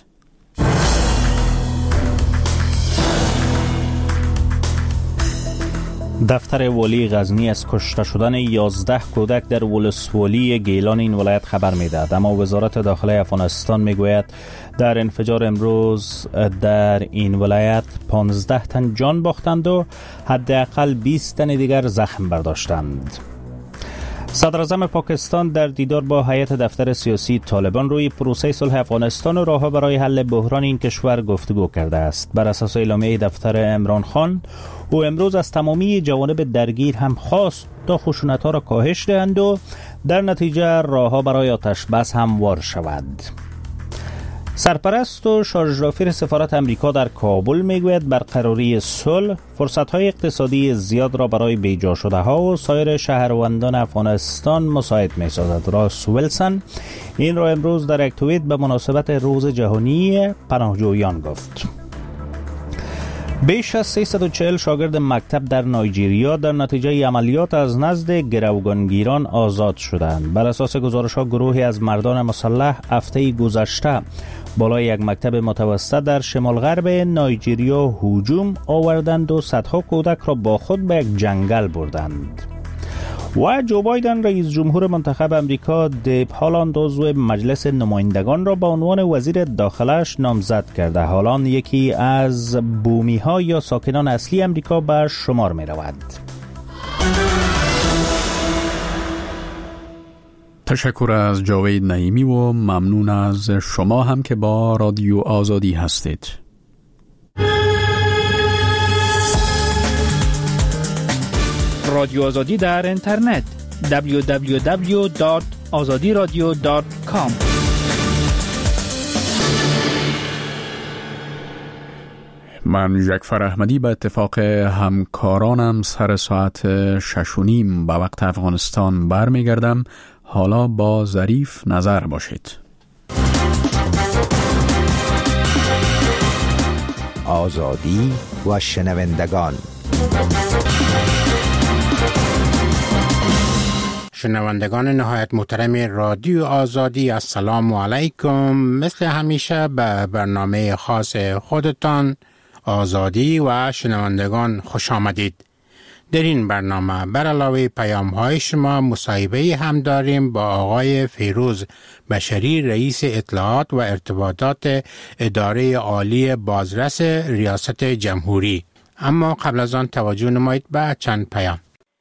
دفتر والی غزنی از کشته شدن یازده کودک در ولسوالی گیلان این ولایت خبر میدهد، اما وزارت داخله افغانستان میگوید در انفجار امروز در این ولایت پانزده تن جان باختند و حداقل بیست تن دیگر زخم برداشتند. صدر اعظم پاکستان در دیدار با هیئت دفتر سیاسی طالبان روی پروسه صلح افغانستان و راه‌ها برای حل بحران این کشور گفتگو کرده است. بر اساس اعلامیه دفتر عمران خان، او امروز از تمامی جوانب درگیر هم خواست تا خشونت‌ها را کاهش دهند و در نتیجه راه‌ها برای آتش بس هموار شود. سرپرست و شارژ سفارت امریکا در کابل میگوید برقراری صلح فرصت‌های اقتصادی زیاد را برای بیجا شده ها و سایر شهروندان افغانستان مساعد می‌سازد. راس ویلسون این را امروز در یک توییت به مناسبت روز جهانی پناهجویان گفت. بیش از سیصد و چهل شاگرد مکتب در نایجیریا در نتیجه عملیات از نزد گروگانگیران آزاد شدند. بر اساس گزارش‌ها گروهی از مردان مسلح هفته گذشته بالای یک مکتب متوسط در شمال غرب نایجیریا هجوم آوردند و صدها کودک را با خود به یک جنگل بردند. و جو بایدن رئیس جمهور منتخب امریکا دیپ هالند عضو مجلس نمایندگان را به عنوان وزیر داخله‌اش نامزد کرده. هالند یکی از بومی‌ها یا ساکنان اصلی امریکا به شمار می‌رود. تشکر از جاوید نعیمی و ممنون از شما هم که با رادیو آزادی هستید. رادیو آزادی در اینترنت دبلیو دبلیو دبلیو دات آزادی رادیو دات کام. من جعفر احمدی به اتفاق همکارانم سر ساعت شش و نیم به وقت افغانستان برمیگردم. حالا با ظریف نظر باشید. آزادی و شنوندگان. شنوندگان نهایت محترم رادیو آزادی، السلام علیکم. مثل همیشه به برنامه خاص خودتان آزادی و شنوندگان خوش آمدید. در این برنامه بر علاوه پیام های شما مصاحبه هم داریم با آقای فیروز بشری، رئیس اطلاعات و ارتباطات اداره عالی بازرس ریاست جمهوری. اما قبل از آن توجه نمایید به چند پیام.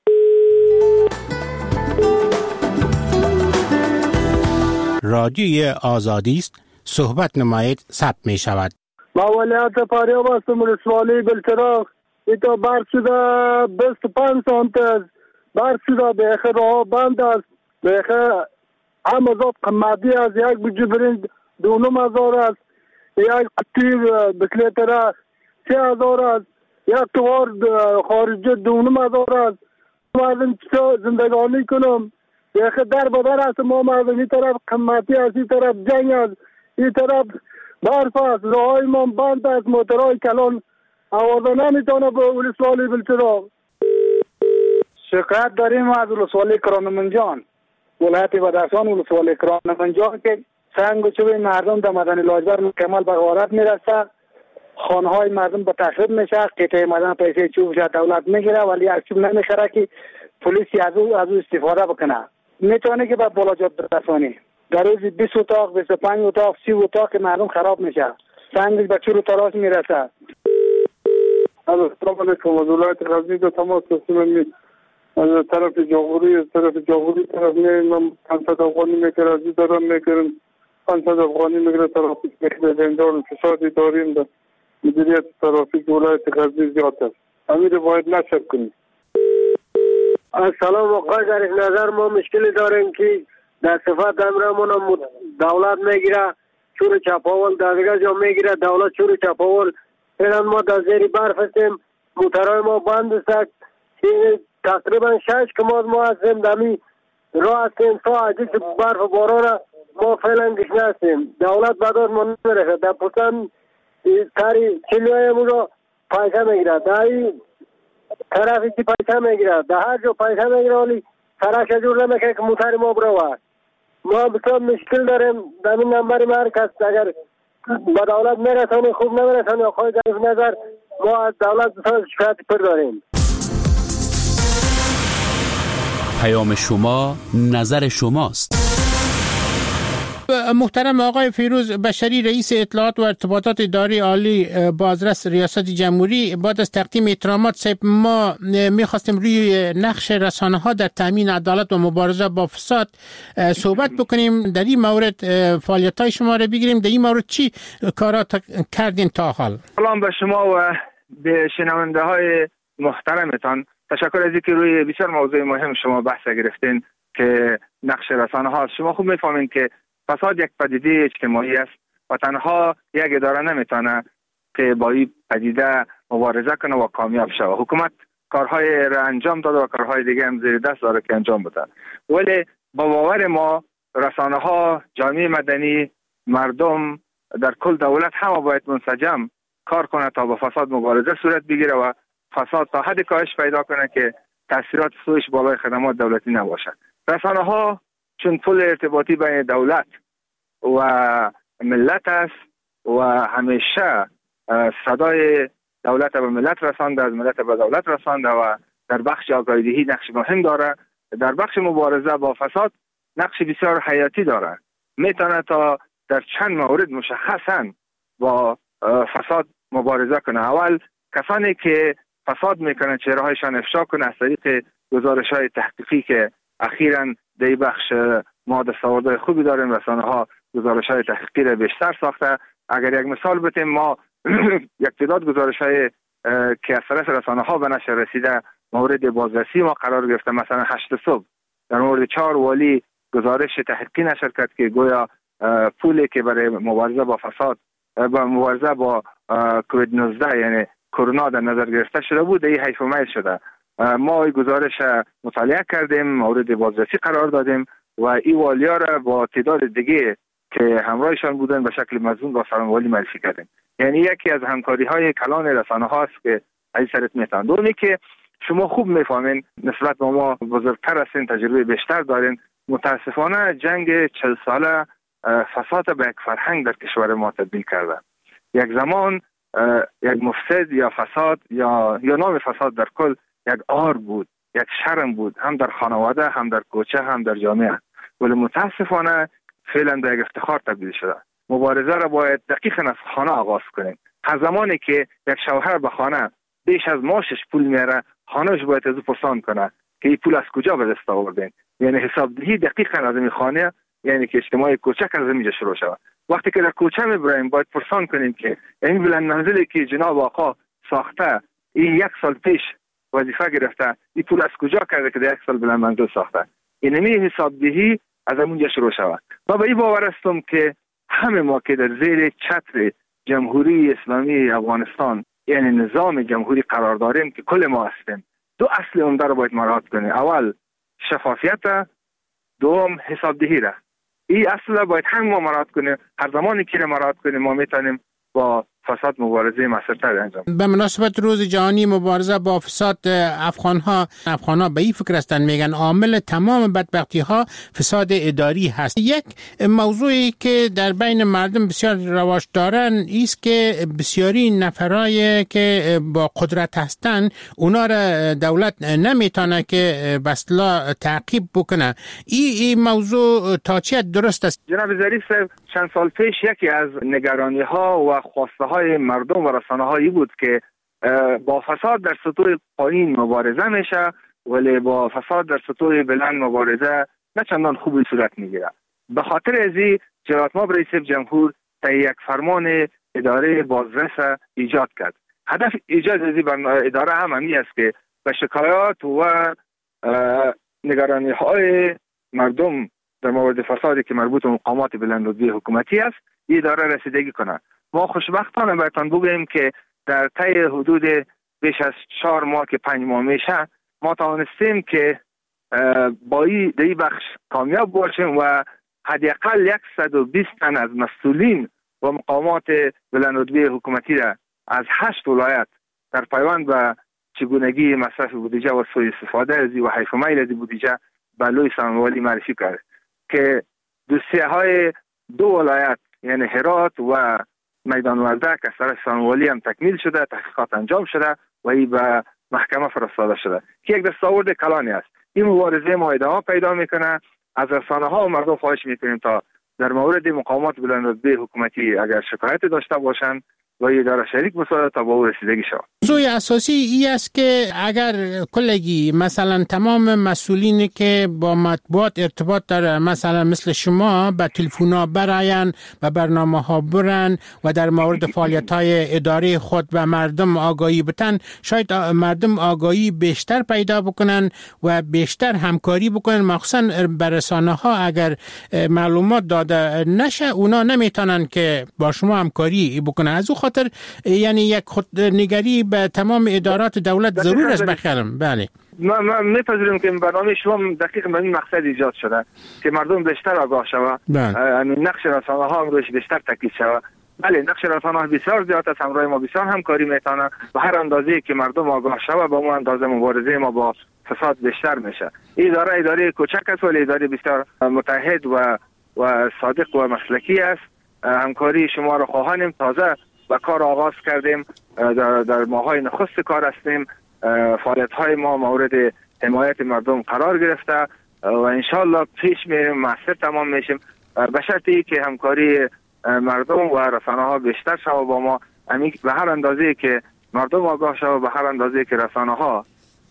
رادیوی آزادی است، صحبت نمایید، ثبت می شود. ما ولایت فاریاب هستم، ولسوالی بلچراغ. ایتا برف شده بیست و پنج سانت است. برف شده بیخه راه بند است. بیخه هم ازاد قمدی است. یک بجو برنج دونم هزار است. یک قطی بکلیتره سی هزار است. یک توار خارجی دونم هزار است. مردم چطور زندگانی کنم؟ بیخه در بدر است. ما مردم این طرف قمدی است، این طرف جنگ است، این طرف برف است. راه های ما بند است. موترهای کلان آوازه نمیتونه به ولسوالی بلچراغ. شکایت داریم از ولسوالی کرانمنجان، ولایت بدخشان، ولسوالی کرانمنجان که سنگ و چوب مردم در مدن لاجبر مکمل به غارت میرسه. خانه های مردم به تخریب میشه. قطعه مدن پیسه چوبش دولت میگیره ولی یک چوب نمیخره که پلیسی از او از او استفاده بکنه. میتونه که به بالاجات برسانی. در روز بیست اتاق، بیست و پنج اتاق، سی اتاق مردم خراب میشه. سنگش به چور و تراش میرسه. السلام علیکم. از ولایت غزنی به تماس رسیدم. از طرف جمهوری از طرف جمهوری طرف میایم. من پانصد افغانی میکرد از این دارم میکردم پانصد افغانی میگیره ترافیک میگیره جنجال فسادی داریم در مدیریت ترافیک ولایت غزنی زیاد است. امیر باید نصب کنیم. سلام آقای در نظر ما مشکلی داریم که در صفت امرمون دولت میگیره چور چپاول در دیگه جا میگیره دولت چور چپاول فعلا ما در زیر برف هستیم موترهای ما بند است تقریبا شش کماد ما هستیم دمی راه هستیم تا عجیز برف و باران ما فعلا گشنه هستیم دولت بداد ما نمیرسه در پوستان تاری چلیای مو پیسه میگیره در این طرفی که پیسه میگیره در هر جا پیسه میگیره ولی سرش جور نمیکنه که موتر ما برو ما بسیار مشکل داریم در این نمبر مرکز اگر با دولت میرسانی خوب نمیرسانی آقای ظریف نظر ما از دولت بسیار شکایت پر داریم. پیام شما نظر شماست. محترم آقای فیروز بشری رئیس اطلاعات و ارتباطات اداره عالی بازرس ریاست جمهوری بعد از تقدیم احترامات صاحب ما میخواستیم روی نقش رسانه ها در تامین عدالت و مبارزه با فساد صحبت بکنیم. در این مورد فعالیت های شما را بگیریم. در این مورد چی کارات کردین تا حال؟ سلام به شما و به شنونده های محترمتان. تشکر از اینکه روی بسیار موضوع مهم شما بحث گرفتین که نقش رسانه ها. شما خوب میفهمین که فساد یک پدیده اجتماعی است و تنها یک اداره نمیتونه که با این پدیده مبارزه کنه و کامیاب شود. حکومت کارهای را انجام داده و کارهای دیگه هم زیر دست داره که انجام بده، ولی با باور ما رسانه ها، جامعه مدنی، مردم در کل دولت همه باید منسجم کار کنه تا با فساد مبارزه صورت بگیره و فساد تا حد کاهش پیدا کنه که تاثیرات سویش بالای خدمات دولتی نباشه. رسانه ها چون پل ارتباطی بین دولت و ملت است و همیشه صدای دولت به ملت رسانده، از ملت به دولت رسانده و در بخش آگاهی‌دهی نقش مهم داره. در بخش مبارزه با فساد نقش بسیار حیاتی داره. میتونه تا در چند مورد مشخصاً با فساد مبارزه کنه. اول کسانی که فساد میکنه چهره‌هایشان افشا کنه از طریق گزارش‌های تحقیقی که اخیراً در این بخش ما دستاوردهای خوبی داریم. رسانه ها گزارش های تحقیقی را بیشتر ساخته. اگر یک مثال بتیم ما یک تعداد گزارش های که از طرف رسانه ها به نشر رسیده مورد بازرسی ما قرار گرفته. مثلا هشت صبح در مورد چهار والی گزارش تحقیقی نشر کرد که گویا پولی که برای مبارزه با فساد با مبارزه با کووید نوزده یعنی کرونا در نظر گرفته شده بود این حیف و میل شده. ما این گزارش مطالعه کردیم، مورد بازرسی قرار دادیم و این والیا را با تعداد دیگه که همراهشان بودن به شکل مضمون با سلام والی معرفی کردیم. یعنی یکی از همکاری های کلان رسانه هاست که از سرت میتن. دومی که شما خوب میفهمین نسبت به ما بزرگتر هستین، تجربه بیشتر دارین. متاسفانه جنگ چهل ساله فساد به یک فرهنگ در کشور ما تبدیل کرده. یک زمان یک مفسد یا فساد یا یا نام فساد در کل یک آر بود، یک شرم بود، هم در خانواده، هم در کوچه، هم در جامعه. ولی متاسفانه فعلا به یک افتخار تبدیل شده. مبارزه را باید دقیقاً از خانه آغاز کنیم. هر زمانی که یک شوهر به خانه بیش از معاشش پول میاره، خانه‌اش باید از او پرسان کنه که این پول از کجا به دست آوردین. یعنی حسابدهی دقیقاً از این خانه، یعنی که اجتماع کوچک از اینجا شروع شود. وقتی که در کوچه میبریم باید پرسان کنیم که این بلند منزلی که جناب آقا ساخته این یک سال پیش وظیفه گرفته، این پول از کجا کرده که در یک سال بلند منزل ساخته. اینمی حسابدهی از اونجا شروع شود. ما به این باور هستم که همه ما که در زیر چتر جمهوری اسلامی افغانستان یعنی نظام جمهوری قرار داریم که کل ما هستیم، دو اصل عمده رو باید مراعات کنیم. اول شفافیت، دوم حسابدهی را. این اصل باید هم ما مراعات کنیم. هر زمانی که مراعات کنیم ما میتونیم با فساد مبارزه موثرتر انجام. به مناسبت روز جهانی مبارزه با فساد افغان ها افغان ها به این فکر هستند، میگن عامل تمام بدبختی ها فساد اداری هست. یک موضوعی که در بین مردم بسیار رواج دارن است که بسیاری نفرایی که با قدرت هستند اونا را دولت نمیتونه که به اصطلاح تعقیب بکنه. این این موضوع تا چه درست است؟ جناب ظریف صاحب چند سال پیش یکی از نگرانی ها و خواسته های مردم و رسانه هایی بود که با فساد در سطوح پایین مبارزه میشه ولی با فساد در سطوح بلند مبارزه نه چندان خوبی صورت میگیره. به خاطر ازی جلالت مآب رئیس جمهور تا یک فرمان اداره بازرس ایجاد کرد. هدف ایجاد از این اداره هم همی است که به شکایات و نگرانی های مردم در مورد فسادی که مربوط به مقامات بلندرتبه حکومتی است این اداره رسیدگی کنه. ما خوشبختانه بهتان بگوییم که در طی حدود بیش از چهار ماه که پنج ماه میشه ما توانستیم که با این در بخش کامیاب باشیم و حداقل صد و بیست تن از مسئولین و مقامات بلندرتبه حکومتی را از هشت ولایت در پیوند به چگونگی مصرف بودجه و سوء استفاده از و حیف میل از بودجه به لوی سامانوالی معرفی کرد که دوسیه های دو ولایت یعنی هرات و میدان وردک از طرف سامانوالی هم تکمیل شده، تحقیقات انجام شده و این به محکمه فرستاده شده که یک دستاورد کلانی است. این مبارزه ما ادامه پیدا میکنه. از رسانه ها و مردم خواهش میکنیم تا در مورد مقامات بلندرتبه حکومتی اگر شکایت داشته باشند و اداره شریک بسازد تا با او رسیدگی شود. موضوع اساسی ای است که اگر کلگی مثلا تمام مسئولینی که با مطبوعات ارتباط داره مثلا مثل شما به تلفن‌ها براین و برنامه‌ها برن و در مورد فعالیت‌های اداره خود به مردم آگاهی بتن، شاید مردم آگاهی بیشتر پیدا بکنن و بیشتر همکاری بکنن. مخصوصا بر رسانه‌ها اگر معلومات داده نشه اونا نمیتونن که با شما همکاری بکنن. از او خاطر یعنی یک خودنگری به تمام ادارات دولت ضرور است بخیرم. بله ما ما میپذیریم که برنامه شما دقیق به این مقصد ایجاد شده که مردم بیشتر آگاه شود، نقش رسانه ها روش بیشتر تاکید شود. بله نقش رسانه ها بسیار زیاد است، همراه ما بسیار همکاری میتونه و هر اندازه که مردم آگاه شود با اون اندازه مبارزه ما با فساد بیشتر میشه. این اداره اداره کوچک است ولی اداره بسیار متحد و و صادق و مسلکی است. همکاری شما را خواهانیم. تازه با کار آغاز کردیم، در, در ماهای نخست کار هستیم. فعالیت های ما مورد حمایت مردم قرار گرفته و انشالله پیش میریم، موثر تمام میشیم به شرطی که همکاری مردم و رسانه ها بیشتر شود با ما. به هر اندازه که مردم آگاه شود، به هر اندازه که رسانه ها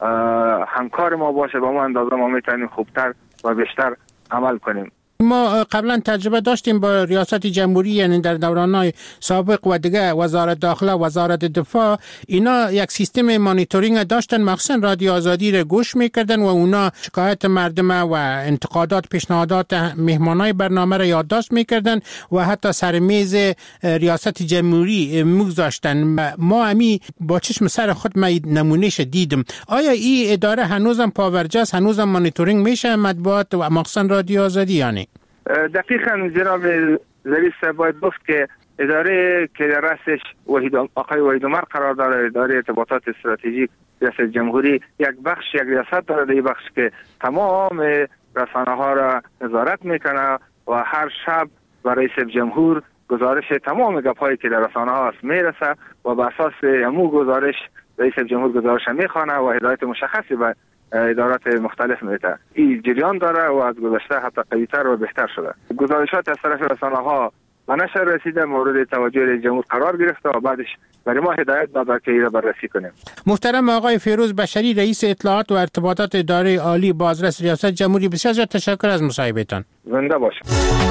همکار ما باشه، با ما اندازه ما میتونیم خوبتر و بیشتر عمل کنیم. ما قبلا تجربه داشتیم با ریاست جمهوری، یعنی در دوران‌های سابق و دیگه وزارت داخله، وزارت دفاع، اینا یک سیستم مانیتورینگ داشتن، مخصوصا رادیو آزادی را گوش میکردن و اونا شکایت مردم و انتقادات، پیشنهادات مهمانای برنامه را یادداشت میکردن و حتی سر میز ریاست جمهوری میگذاشتن. ما امی با چشم سر خود ما نمونهش دیدم. آیا این اداره هنوزم پاورجا است، هنوزم مانیتورینگ میشه مطبوعات و مخصوصا رادیو آزادی؟ یعنی دقیقاً جناب ظریف صاحب باید گفت که اداره که در رأسش وحید آقای وحید عمر قرار داره، اداره ارتباطات استراتژیک ریاست جمهوری، یک بخش یک ریاست داره، در این بخش که تمام رسانه ها را نظارت میکنه و هر شب به رئیس جمهور گزارش تمام گپ هایی که در رسانه ها است میرسه و به اساس همون گزارش رئیس جمهور گزارش میخوانه و هدایت مشخصی به ادارات مختلف میده. این جریان داره و از گذشته حتی قوی‌تر و بهتر شده. گزارشات از طرف رسانه ها به نشر رسیده، مورد توجه رئیس جمهور قرار گرفته و بعدش برای ما هدایت داده که این را بررسی کنیم. محترم آقای فیروز بشری، رئیس اطلاعات و ارتباطات اداره عالی بازرس ریاست جمهوری، بسیار زیاد تشکر از مصاحبهتان. زنده باشید.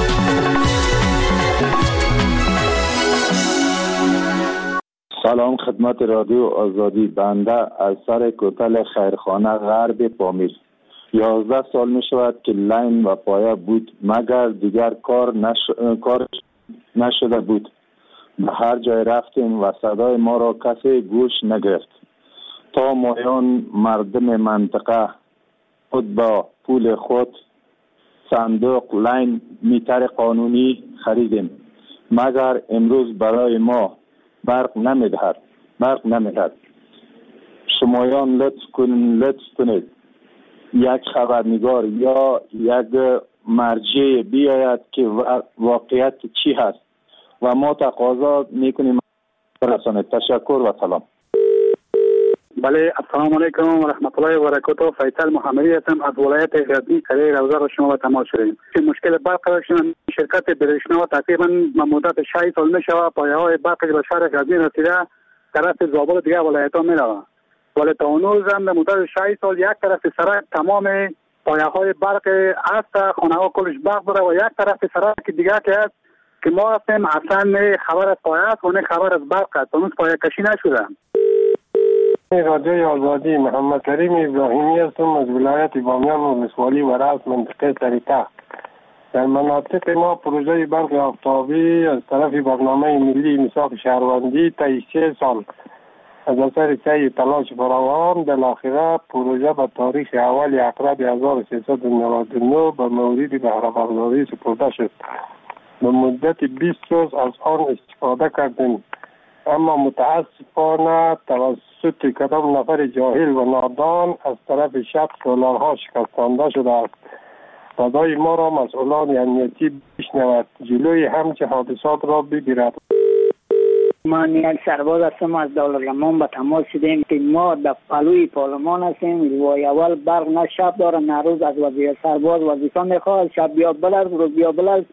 سلام خدمت رادیو آزادی. بنده از سر کوتل خیرخانه غرب پامیر. یازده سال می شود که لین و پایه بود مگر دیگر کار, نش... کار نشده بود. به هر جای رفتیم و صدای ما را کسی گوش نگرفت. تا مایان مردم منطقه خود با پول خود صندوق لین میتر قانونی خریدیم مگر امروز برای ما برق نمیدهد برق نمیدهد. شمایان لطف کنید لطف کنید یک خبرنگار یا یک مرجع بیاید که واقعیت چی هست و ما تقاضا میکنیم برسانید. تشکر و سلام. بله، السلام علیکم و رحمت الله و برکاته. فیصل محمدی هستم از ولایت غزنی. قریه روزه را شما به تماس شدیم. مشکل برق داشتیم. شرکت برشنا تقریبا مدت شش سال میشوه پایه های برق به شهر غزنی رسیده، طرف زابل دیگه ولایت ها میروه، ولی تا هنوز هم به مدت شش سال یک طرف سرک تمام پایه‌های برق است، خانه‌ها کلش برق داره و یک طرف سرک دیگه که است که ما هستیم اصلا نه خبر از پایه است و نه خبر از برق است، هنوز پایه کشی نشده. رادیوی آزادی، محمد کریم ابراهیمی هستم از ولایت بامیان ولسوالی و رأس منطقه تریتخت. در مناطق ما پروژه برق آفتابی از طرف برنامه ملی میثاق شهروندی طی سه سال از اثر سعی تلاش فراوان بالاخره پروژه به تاریخ اول اکرد هزار و سیصد و نود و نه به مورد بهره‌برداری سپرده شد. به مدت بیست روز از آن استفاده کردیم، اما متاسفانه توسط کدام نفر جاهل و نادان از طرف شب سولارها شکستانده شده است. صدای ما را مسئولان امنیتی بشنود، جلوی همچه حادثات را بگیرد. ما نیاز سرباز هستم از دولت‌رمان به تماس شدیم که ما در پلوی پارلمان هستیم و اول برق نه شب داره نه روز. از وزیر سرباز وظیفه میخواد، شب بیا بلرز روز بیا بلرز.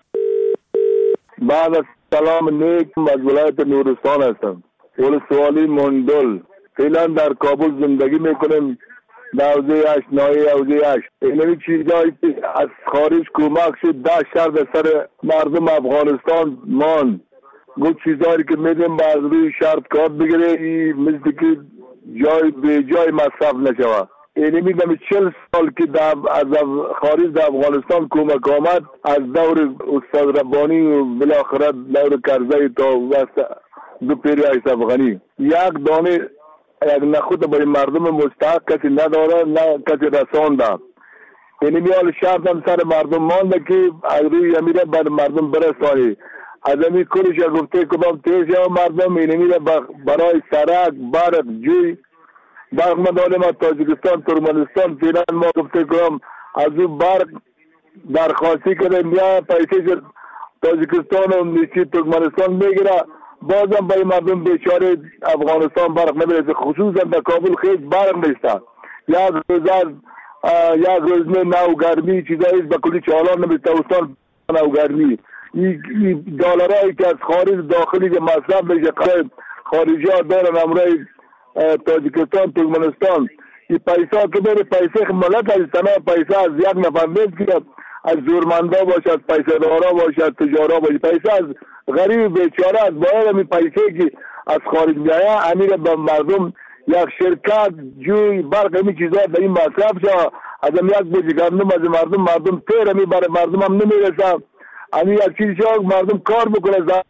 بعد از سلام نیک از ولایت نورستان هستم، ولسوالی مندل. فعلا در کابل زندگی میکنیم، در حوزه هشت، ناحیه حوزه هشت. اینمی چیزایی که از خارج کمک شد ده شهر در سر مردم افغانستان مان. گفت چیزایی که میدیم باز روی شرط کارت بگیره، مثل که جای به جای مصرف نشود. اینمی دمی چل سال که از خارج در افغانستان کمک آمد، از دور استاد ربانی و بالاخره دور کرزی تا وسط دو پیری اشرف غنی، یک دانه یک نخود برای مردم مستحق کسی نداره، نه کسی رسانده. اینی میال شرط هم سر مردم مانده که از روی امیره بر مردم برسانی. از امی کلش گفته کدام تیز یا مردم اینی میره برای سرک، برق، جوی برق مدارم از تاجیکستان، ترکمنستان فیلن ما گفته کدام از اون برق درخواستی کردیم یا پیسه تاجیکستان و نیچی ترکمنستان میگیره، بازم برای مردم بیچاره افغانستان برق نمیرسه. خصوصا در کابل خیلی برق نیسته، یک روز یک روز نه نو گرمی چیزایی به کلی چالان نمیسته استان نو گرمی. این دلارایی که از خارج داخلی که مصرف میشه خارجی ها دارن امرای تاجیکستان ترکمنستان، این پیسه که بره پیسه ملت از تنها پیسه از یک نفر نیست که از زورمندا باشه، از پیسه دارا باشه، از تجارا باشه، پیسه از غریب بیچاره از باید همین پیسه که از خارج میایه امیر به مردم یک شرکت جوی برق همین چیزا به این مصرف شد. از هم یک بوجی گندم از مردم مردم تیر همی برای مردم هم نمیرسه. همین یک چیز شد مردم کار بکنه.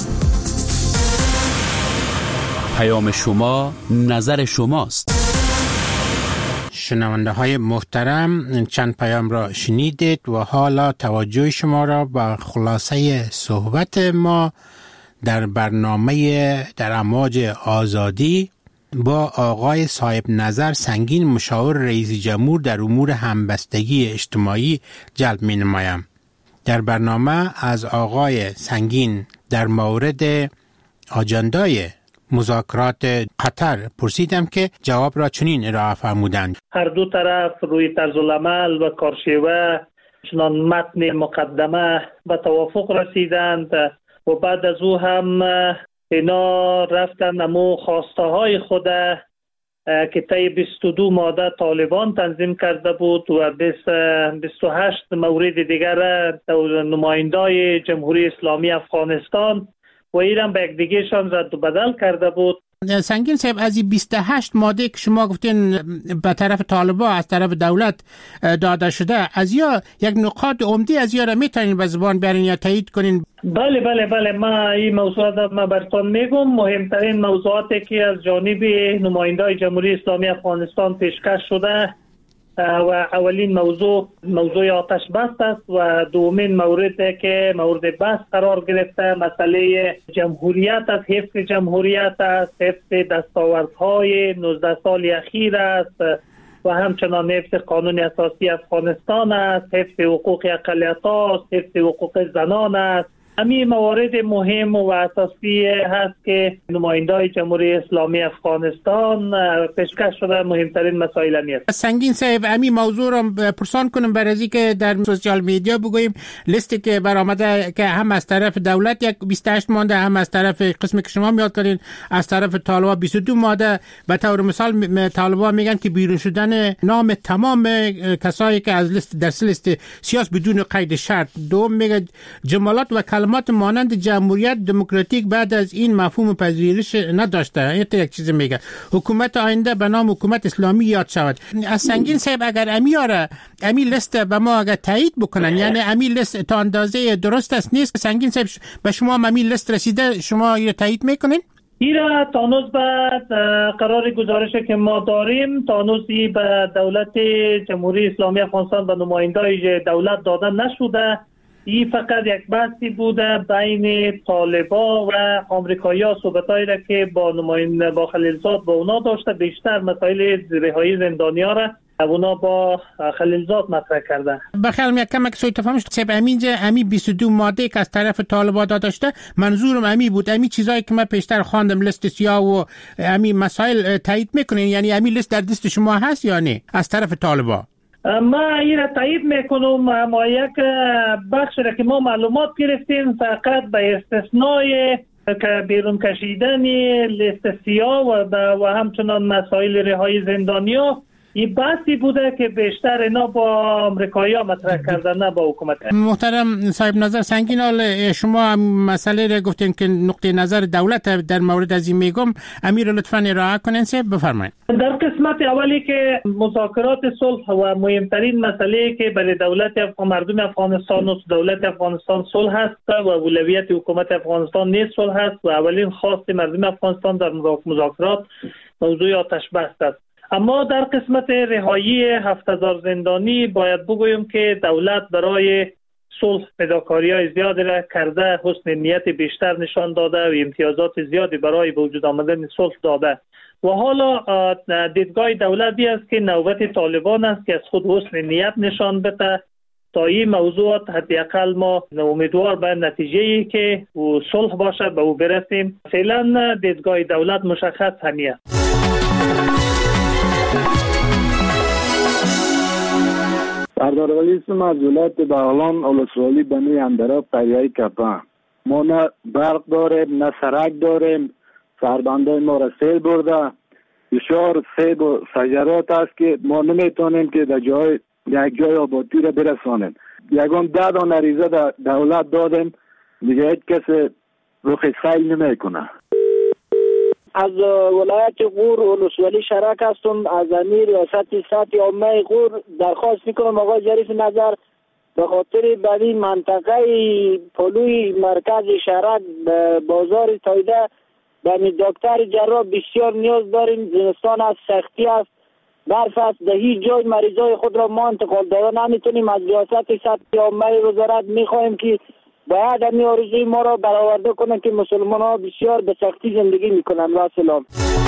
پیام شما نظر شماست. شنونده های محترم، چند پیام را شنیدید و حالا توجه شما را به خلاصه صحبت ما در برنامه در امواج آزادی با آقای صاحب نظر سنگین، مشاور رئیس جمهور در امور همبستگی اجتماعی جلب می نمایم. در برنامه از آقای سنگین در مورد آجندای مذاکرات قطر پرسیدم که جواب را چنین ارائه فرمودند: هر دو طرف روی طرز العمل و کارشیوه چنان متن مقدمه به توافق رسیدند و بعد از او هم اینا رفتن امو خواسته های خود که طی بیست و دو ماده طالبان تنظیم کرده بود و بیست و هشت مورد دیگر نمایندای جمهوری اسلامی افغانستان و ایران به یک دیگهشان رد و بدل کرده بود. سنگین صاحب، از این بیست و هشت ماده که شما گفتین به طرف طالبان از طرف دولت داده شده، از یا یک نقاط عمده از یا را میتونین به زبان بیارین یا تایید کنین؟ بله بله بله ما این موضوعات ما براتون میگم. مهمترین موضوعاتی که از جانب نمایندای جمهوری اسلامی افغانستان پیشکش شده و اولین موضوع موضوع آتش بس است و دومین موردی که مورد بحث قرار گرفته مسئله جمهوریت است، حفظ جمهوریت است، حفظ دستاوردهای نوزده سال اخیر است و همچنان حفظ قانون اساسی افغانستان است، حفظ حقوق اقلیت‌ها است، حفظ حقوق زنان است. همین موارد مهم و اساسی هست که نماینده‌های جمهوری اسلامی افغانستان پیشکش شده. مهمترین مسائل همی است. سنگین صاحب، همین موضوع رو پرسان کنم بر از اینکه در سوشال میدیا بگوییم لیستی که برآمده که هم از طرف دولت یک بیست و هشت ماده، هم از طرف قسمی که شما میاد کردین از طرف طالبان بیست و دو ماده. به طور مثال طالبان میگن که بیرون شدن نام تمام کسایی که از لیست در لیست سیاسی بدون قید شرط. دوم میگه جملات و کلمات مانند جمهوریت دموکراتیک بعد از این مفهوم پذیرش نداشته. این یک چیز میگه حکومت آینده به نام حکومت اسلامی یاد شود. از سنگین صاحب اگر امیاره امی لیست به ما اگر تایید بکنن، یعنی امی لیست تا اندازه درست است نیست؟ سنگین صاحب به شما امی لیست رسیده، شما این تایید میکنین؟ ایرا تانوز بعد قرار گزارش که ما داریم تانوزی به دولت جمهوری اسلامی افغانستان و نمایندای دولت داده نشده. این فقط یک بحثی بوده بین طالبا و آمریکایی‌ها، صحبتایی را که با نماینده با خلیلزاد با اونا داشته. بیشتر مسائل رهایی زندانی‌ها را اونا با خلیلزاد مطرح کرده. بخیر یک کمک سوی تفهمش سب امینجا امی بیست و دو ماده که از طرف طالبان داشته منظورم امی بود. امی چیزایی که من پیشتر خواندم لیست سیاه و امی مسائل تایید میکنین، یعنی امی لیست در دست شما هست یا نه از طرف طالبان؟ ما این را تایید میکنم. اما یک بخش را که ما معلومات گرفتیم فقط به استثنای که بیرون کشیدن لیست سیاه و, و همچنان مسائل رهایی زندانی‌ها این بحثی بوده که بیشتر اینا با آمریکایی‌ها مطرح کردن نه با حکومت. محترم صاحب نظر سنگین، شما مسئله را گفتین که نقطه نظر دولت در مورد از این میگم، امیر لطفاً ارائه کنین. سه بفرمایید. در قسمت اولی که مذاکرات صلح و مهمترین مسئله که برای دولت افغان مردم افغانستان و دولت افغانستان صلح است و اولویت حکومت افغانستان نیست صلح است و اولین خواست مردم افغانستان در مذاکرات موضوع آتش بس است. اما در قسمت رهایی هفت هزار زندانی باید بگویم که دولت برای صلح فداکاری‌های زیادی را کرده، حسن نیت بیشتر نشان داده و امتیازات زیادی برای به وجود آمدن صلح داده و حالا دیدگاه دولتی است که نوبت طالبان است که از خود حسن نیت نشان بده تا این موضوعات حداقل ما امیدوار به نتیجه‌ای که صلح باشه به او برسیم. فعلا دیدگاه دولت مشخص همیه. سردار ولی اسم از ولایت بغلان اولسوالی بنوی اندراب قریه کپا. ما نه برق داریم نه سرک داریم. سربندای ما را سیل برده. بسیار سیب و شجرات است که ما نمیتونیم که در جای یک جای آبادی را برسانیم. یکان ده دانه ریزه در دولت دادیم، دیگه هیچ کسی رخ سیل نمیکنه. از ولایت غور ولسوالی شرک هستم. از امیر ریاست سطح عامه غور درخواست میکنم آقای ظریف نظر به خاطر بدین منطقه پلوی مرکز شرک بازار تایده به دکتر جراح بسیار نیاز داریم. زمستان از سختی است، برف است، در هیچ جای مریضای خود را ما انتقال داده نمیتونیم. از ریاست سطح عامه وزارت میخواهیم که باید همی آرزوی ما را برآورده کنند که مسلمان ها بسیار به سختی زندگی میکنند. و سلام.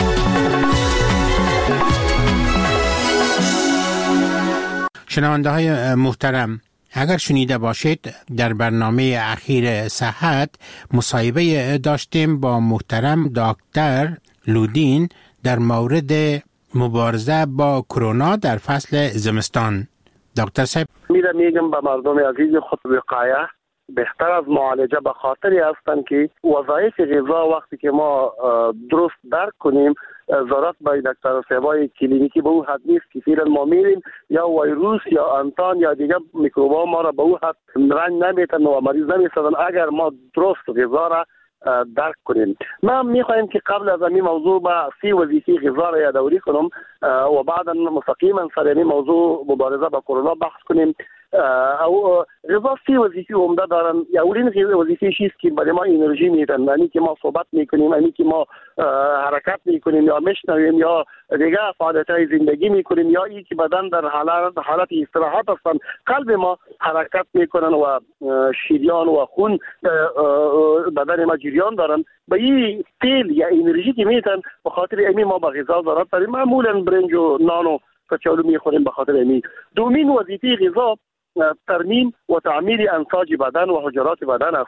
شنونده های محترم، اگر شنیده باشید در برنامه اخیر صحت مصاحبه داشتیم با محترم دکتر لودین در مورد مبارزه با کرونا در فصل زمستان. دکتر صاحب میره میگم به مردم عزیز خود وقایه بهتر از معالجه به خاطری هستند که وظایف غذا وقتی که ما درست درک کنیم ضرورت به دکتر صاحبای کلینیکی به او حد نیست که فعلا ما میریم یا ویروس یا انتان یا دیگه میکروبا ما را به او حد رنج نمیتن و مریض نمیسازن اگر ما درست غذا را درک کنیم. ما میخوایم که قبل از این موضوع با سی وظیفه غذا را یادآوری کنم و بعدا مستقیما سر این موضوع مبارزه با کرونا بحث کنیم. او غذا سی وظیفه عمده دارن. اولین وظیفه چیست که برای ما انرژی میدن، یعنی که ما صحبت میکنیم، یعنی که ما حرکت میکنیم یا میشنویم یا دیگه فعالیت‌های زندگی میکنیم یا ای که بدن در حالت حالت استراحت هستن، قلب ما حرکت میکنن و شریان و خون بدن ما جریان دارن. به این تیل یا انرژی که میتن به خاطر امی ما به غذا ضرورت داریم. معمولا برنج و نان و کچالو میخوریم به خاطر امی. دومین وظیفه غذا ترمیم و تعمیر انساج بدن و حجرات بدن است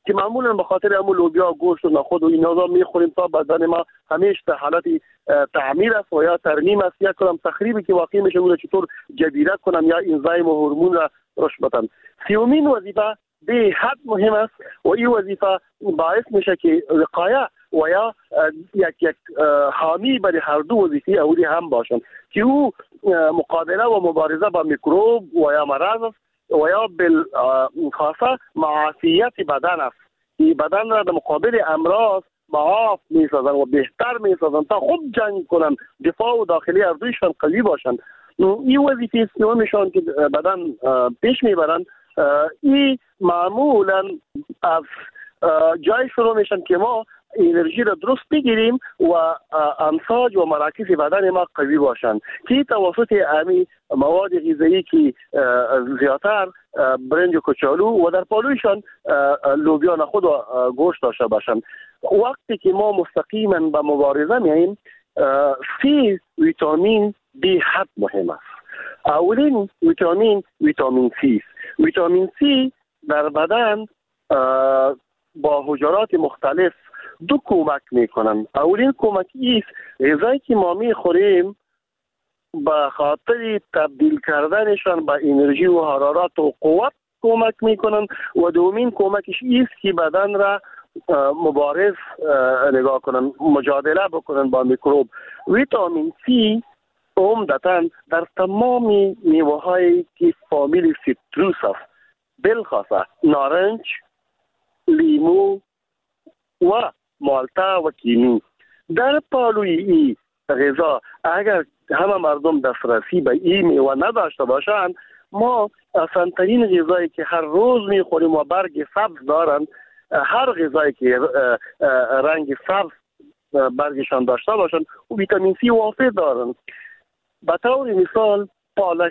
که معمولا به خاطر همون لوبیا، گوشت و نخود و اینا میخوریم تا بدن ما همیشه در حالت تعمیر است و یا ترمیم است. یک کلام تخریبی که واقع میشه اون چطور جبیره کنن یا انزایم و هورمون را رشد بدن. سیومین وظیفه به حد مهم است و این وظیفه باعث میشه که وقایه و یا یک یک حامی برای هر دو وظیفه اولی هم باشن که او مقابله و مبارزه با میکروب و یا مرض است و یا بالخاصه معافیت بدن است که بدن را در مقابل امراض معاف میسازن و بهتر میسازن تا خوب جنگ کنن، دفاع و داخلی هر دویشان قوی باشن. این وظیفه سومشان که بدن پیش میبرن، این معمولا از جای شروع میشن که ما انرژی را درست بگیریم و امساج و مراکز بدن ما قوی باشند که توسط امی مواد غذایی که زیادتر برنج و کچالو و در پالویشان لوبیا، نخود و گوشت داشته باشند. وقتی که ما مستقیما به مبارزه میاییم، سی ویتامین بی حد مهم است. اولین ویتامین ویتامین سی است. ویتامین سی در بدن با حجرات مختلف دو کمک میکنن. اولین کمک ایست غذایی که ما میخوریم به خاطر تبدیل کردنشان به انرژی و حرارت و قوت کمک میکنن و دومین کمکش ایست که بدن را مبارز نگاه کنن، مجادله بکنن با میکروب. ویتامین سی عمدتاً در تمام میوه هایی که فامیل سیتروس است، بالخاصه نارنج، لیمو و مالتا و کینی. در پالوی ای غذا اگر همه مردم دسترسی به این میوه نداشته باشند، ما آسان‌ترین غذایی که هر روز میخوریم و برگ سبز دارند، هر غذایی که رنگ سبز برگشان داشته باشند و ویتامین سی وافر دارند. به طور مثال پالک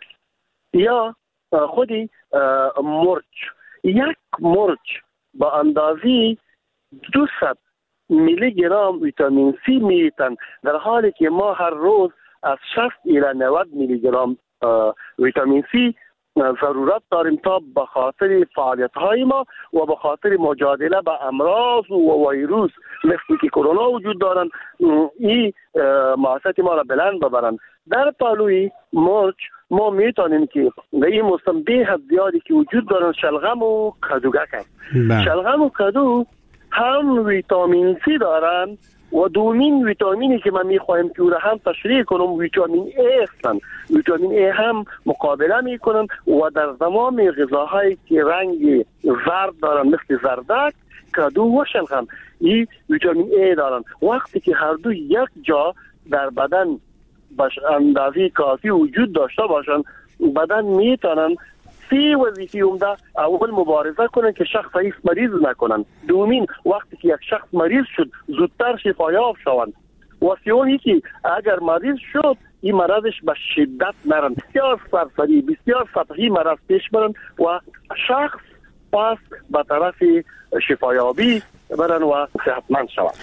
یا خودی مرچ، یک مرچ با اندازی دویست میلی گرم ویتامین سی میتن، در حالی که ما هر روز از شصت الی نود میلی گرم ویتامین سی ضرورت داریم تا به خاطر فعالیت های ما و به خاطر مجادله با امراض و ویروس مثل که کرونا وجود دارن، این معافیت ما را بلند ببرن. در پالوی مرچ ما میتونیم که در این موسم به حد زیادی که وجود دارن شلغم و کدوگک هست. شلغم و کدو هم ویتامین سی دارن و دومین ویتامینی که من میخوایم که او را هم تشریح کنم ویتامین ای هستن. ویتامین ای هم مقابله میکنن و در تمام غذاهایی که رنگ زرد دارن مثل زردک، کدو و شلغم این ویتامین ای دارن. وقتی که هر دو یک جا در بدن باش اندازه کافی وجود داشته باشن، بدن میتونن سی وظیفه عمده اول مبارزه کنن که شخص هیچ مریض نکنن. دومین وقتی که یک شخص مریض شد زودتر شفایاب شوند و سیومی که اگر مریض شد این مرضش به شدت نرن، بسیار سرسری بسیار سطحی مرض پیش برن و شخص پس به طرف شفایابی برن و صحتمند شوند.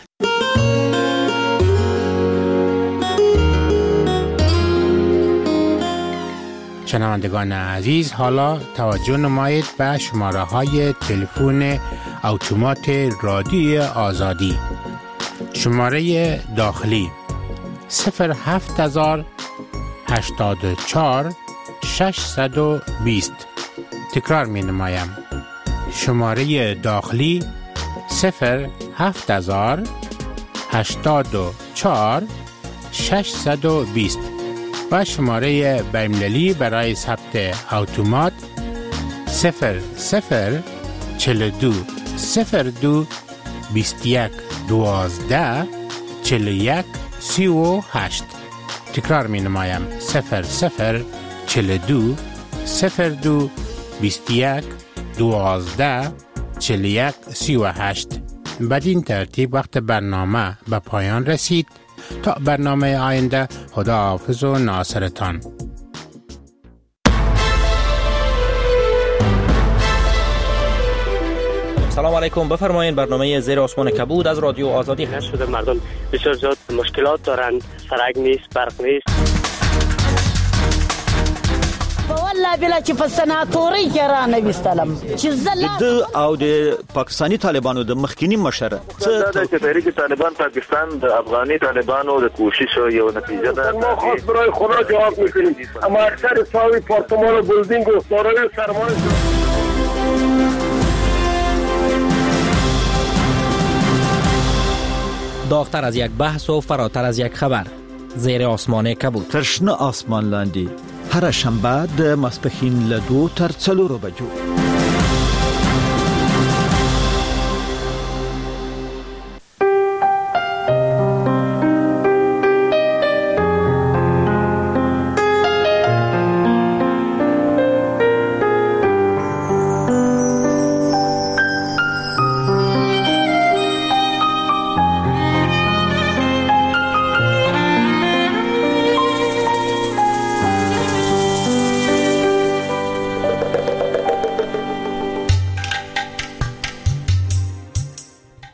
شنوندگان عزیز، حالا توجه نمایید به شماره های تلفن اتومات رادیو آزادی. شماره داخلی صفر هفت هزار هشتاد و چهار ششصد و بیست. تکرار می نمایم. شماره داخلی صفر هفت هزار هشتاد و چهار ششصد و بیست و شماره بین‌المللی برای ثبت اتومات صفر صفر چهل و دو صفر دو بیست و یک دوازده چهل و یک سی و هشت. تکرار می نمایم صفر صفر چهل و دو صفر دو بیست و یک دوازده چهل و یک سی و هشت. بدین ترتیب وقت برنامه به پایان رسید. تا برنامه آینده، خدا حافظ و ناصرتان. سلام علیکم، بفرمایید. برنامه زیر آسمان کبود از رادیو آزادی هست. شده مردم بسیار زیاد مشکلات دارن، سرک نیست، برق نیست. بابا بلا بلا چې په سناتوري کې را نويستلم چې زلا او د پاکستانی طالبانو د مخکینی مشر څه د تحریک طالبان پاکستان د افغاني طالبانو د کوشش یو نتیجه ده. ما خاص برای خدا جواب میکنیم. اما اکثر ساوی پارتمان و بلدینگ و سارای سرمایه داغتر از یک بحث و فراتر از یک خبر. زیر آسمان کبود. ترشنه آسمان لاندی. هر شنبه د ماسپښین له دو تر څلورو بجو.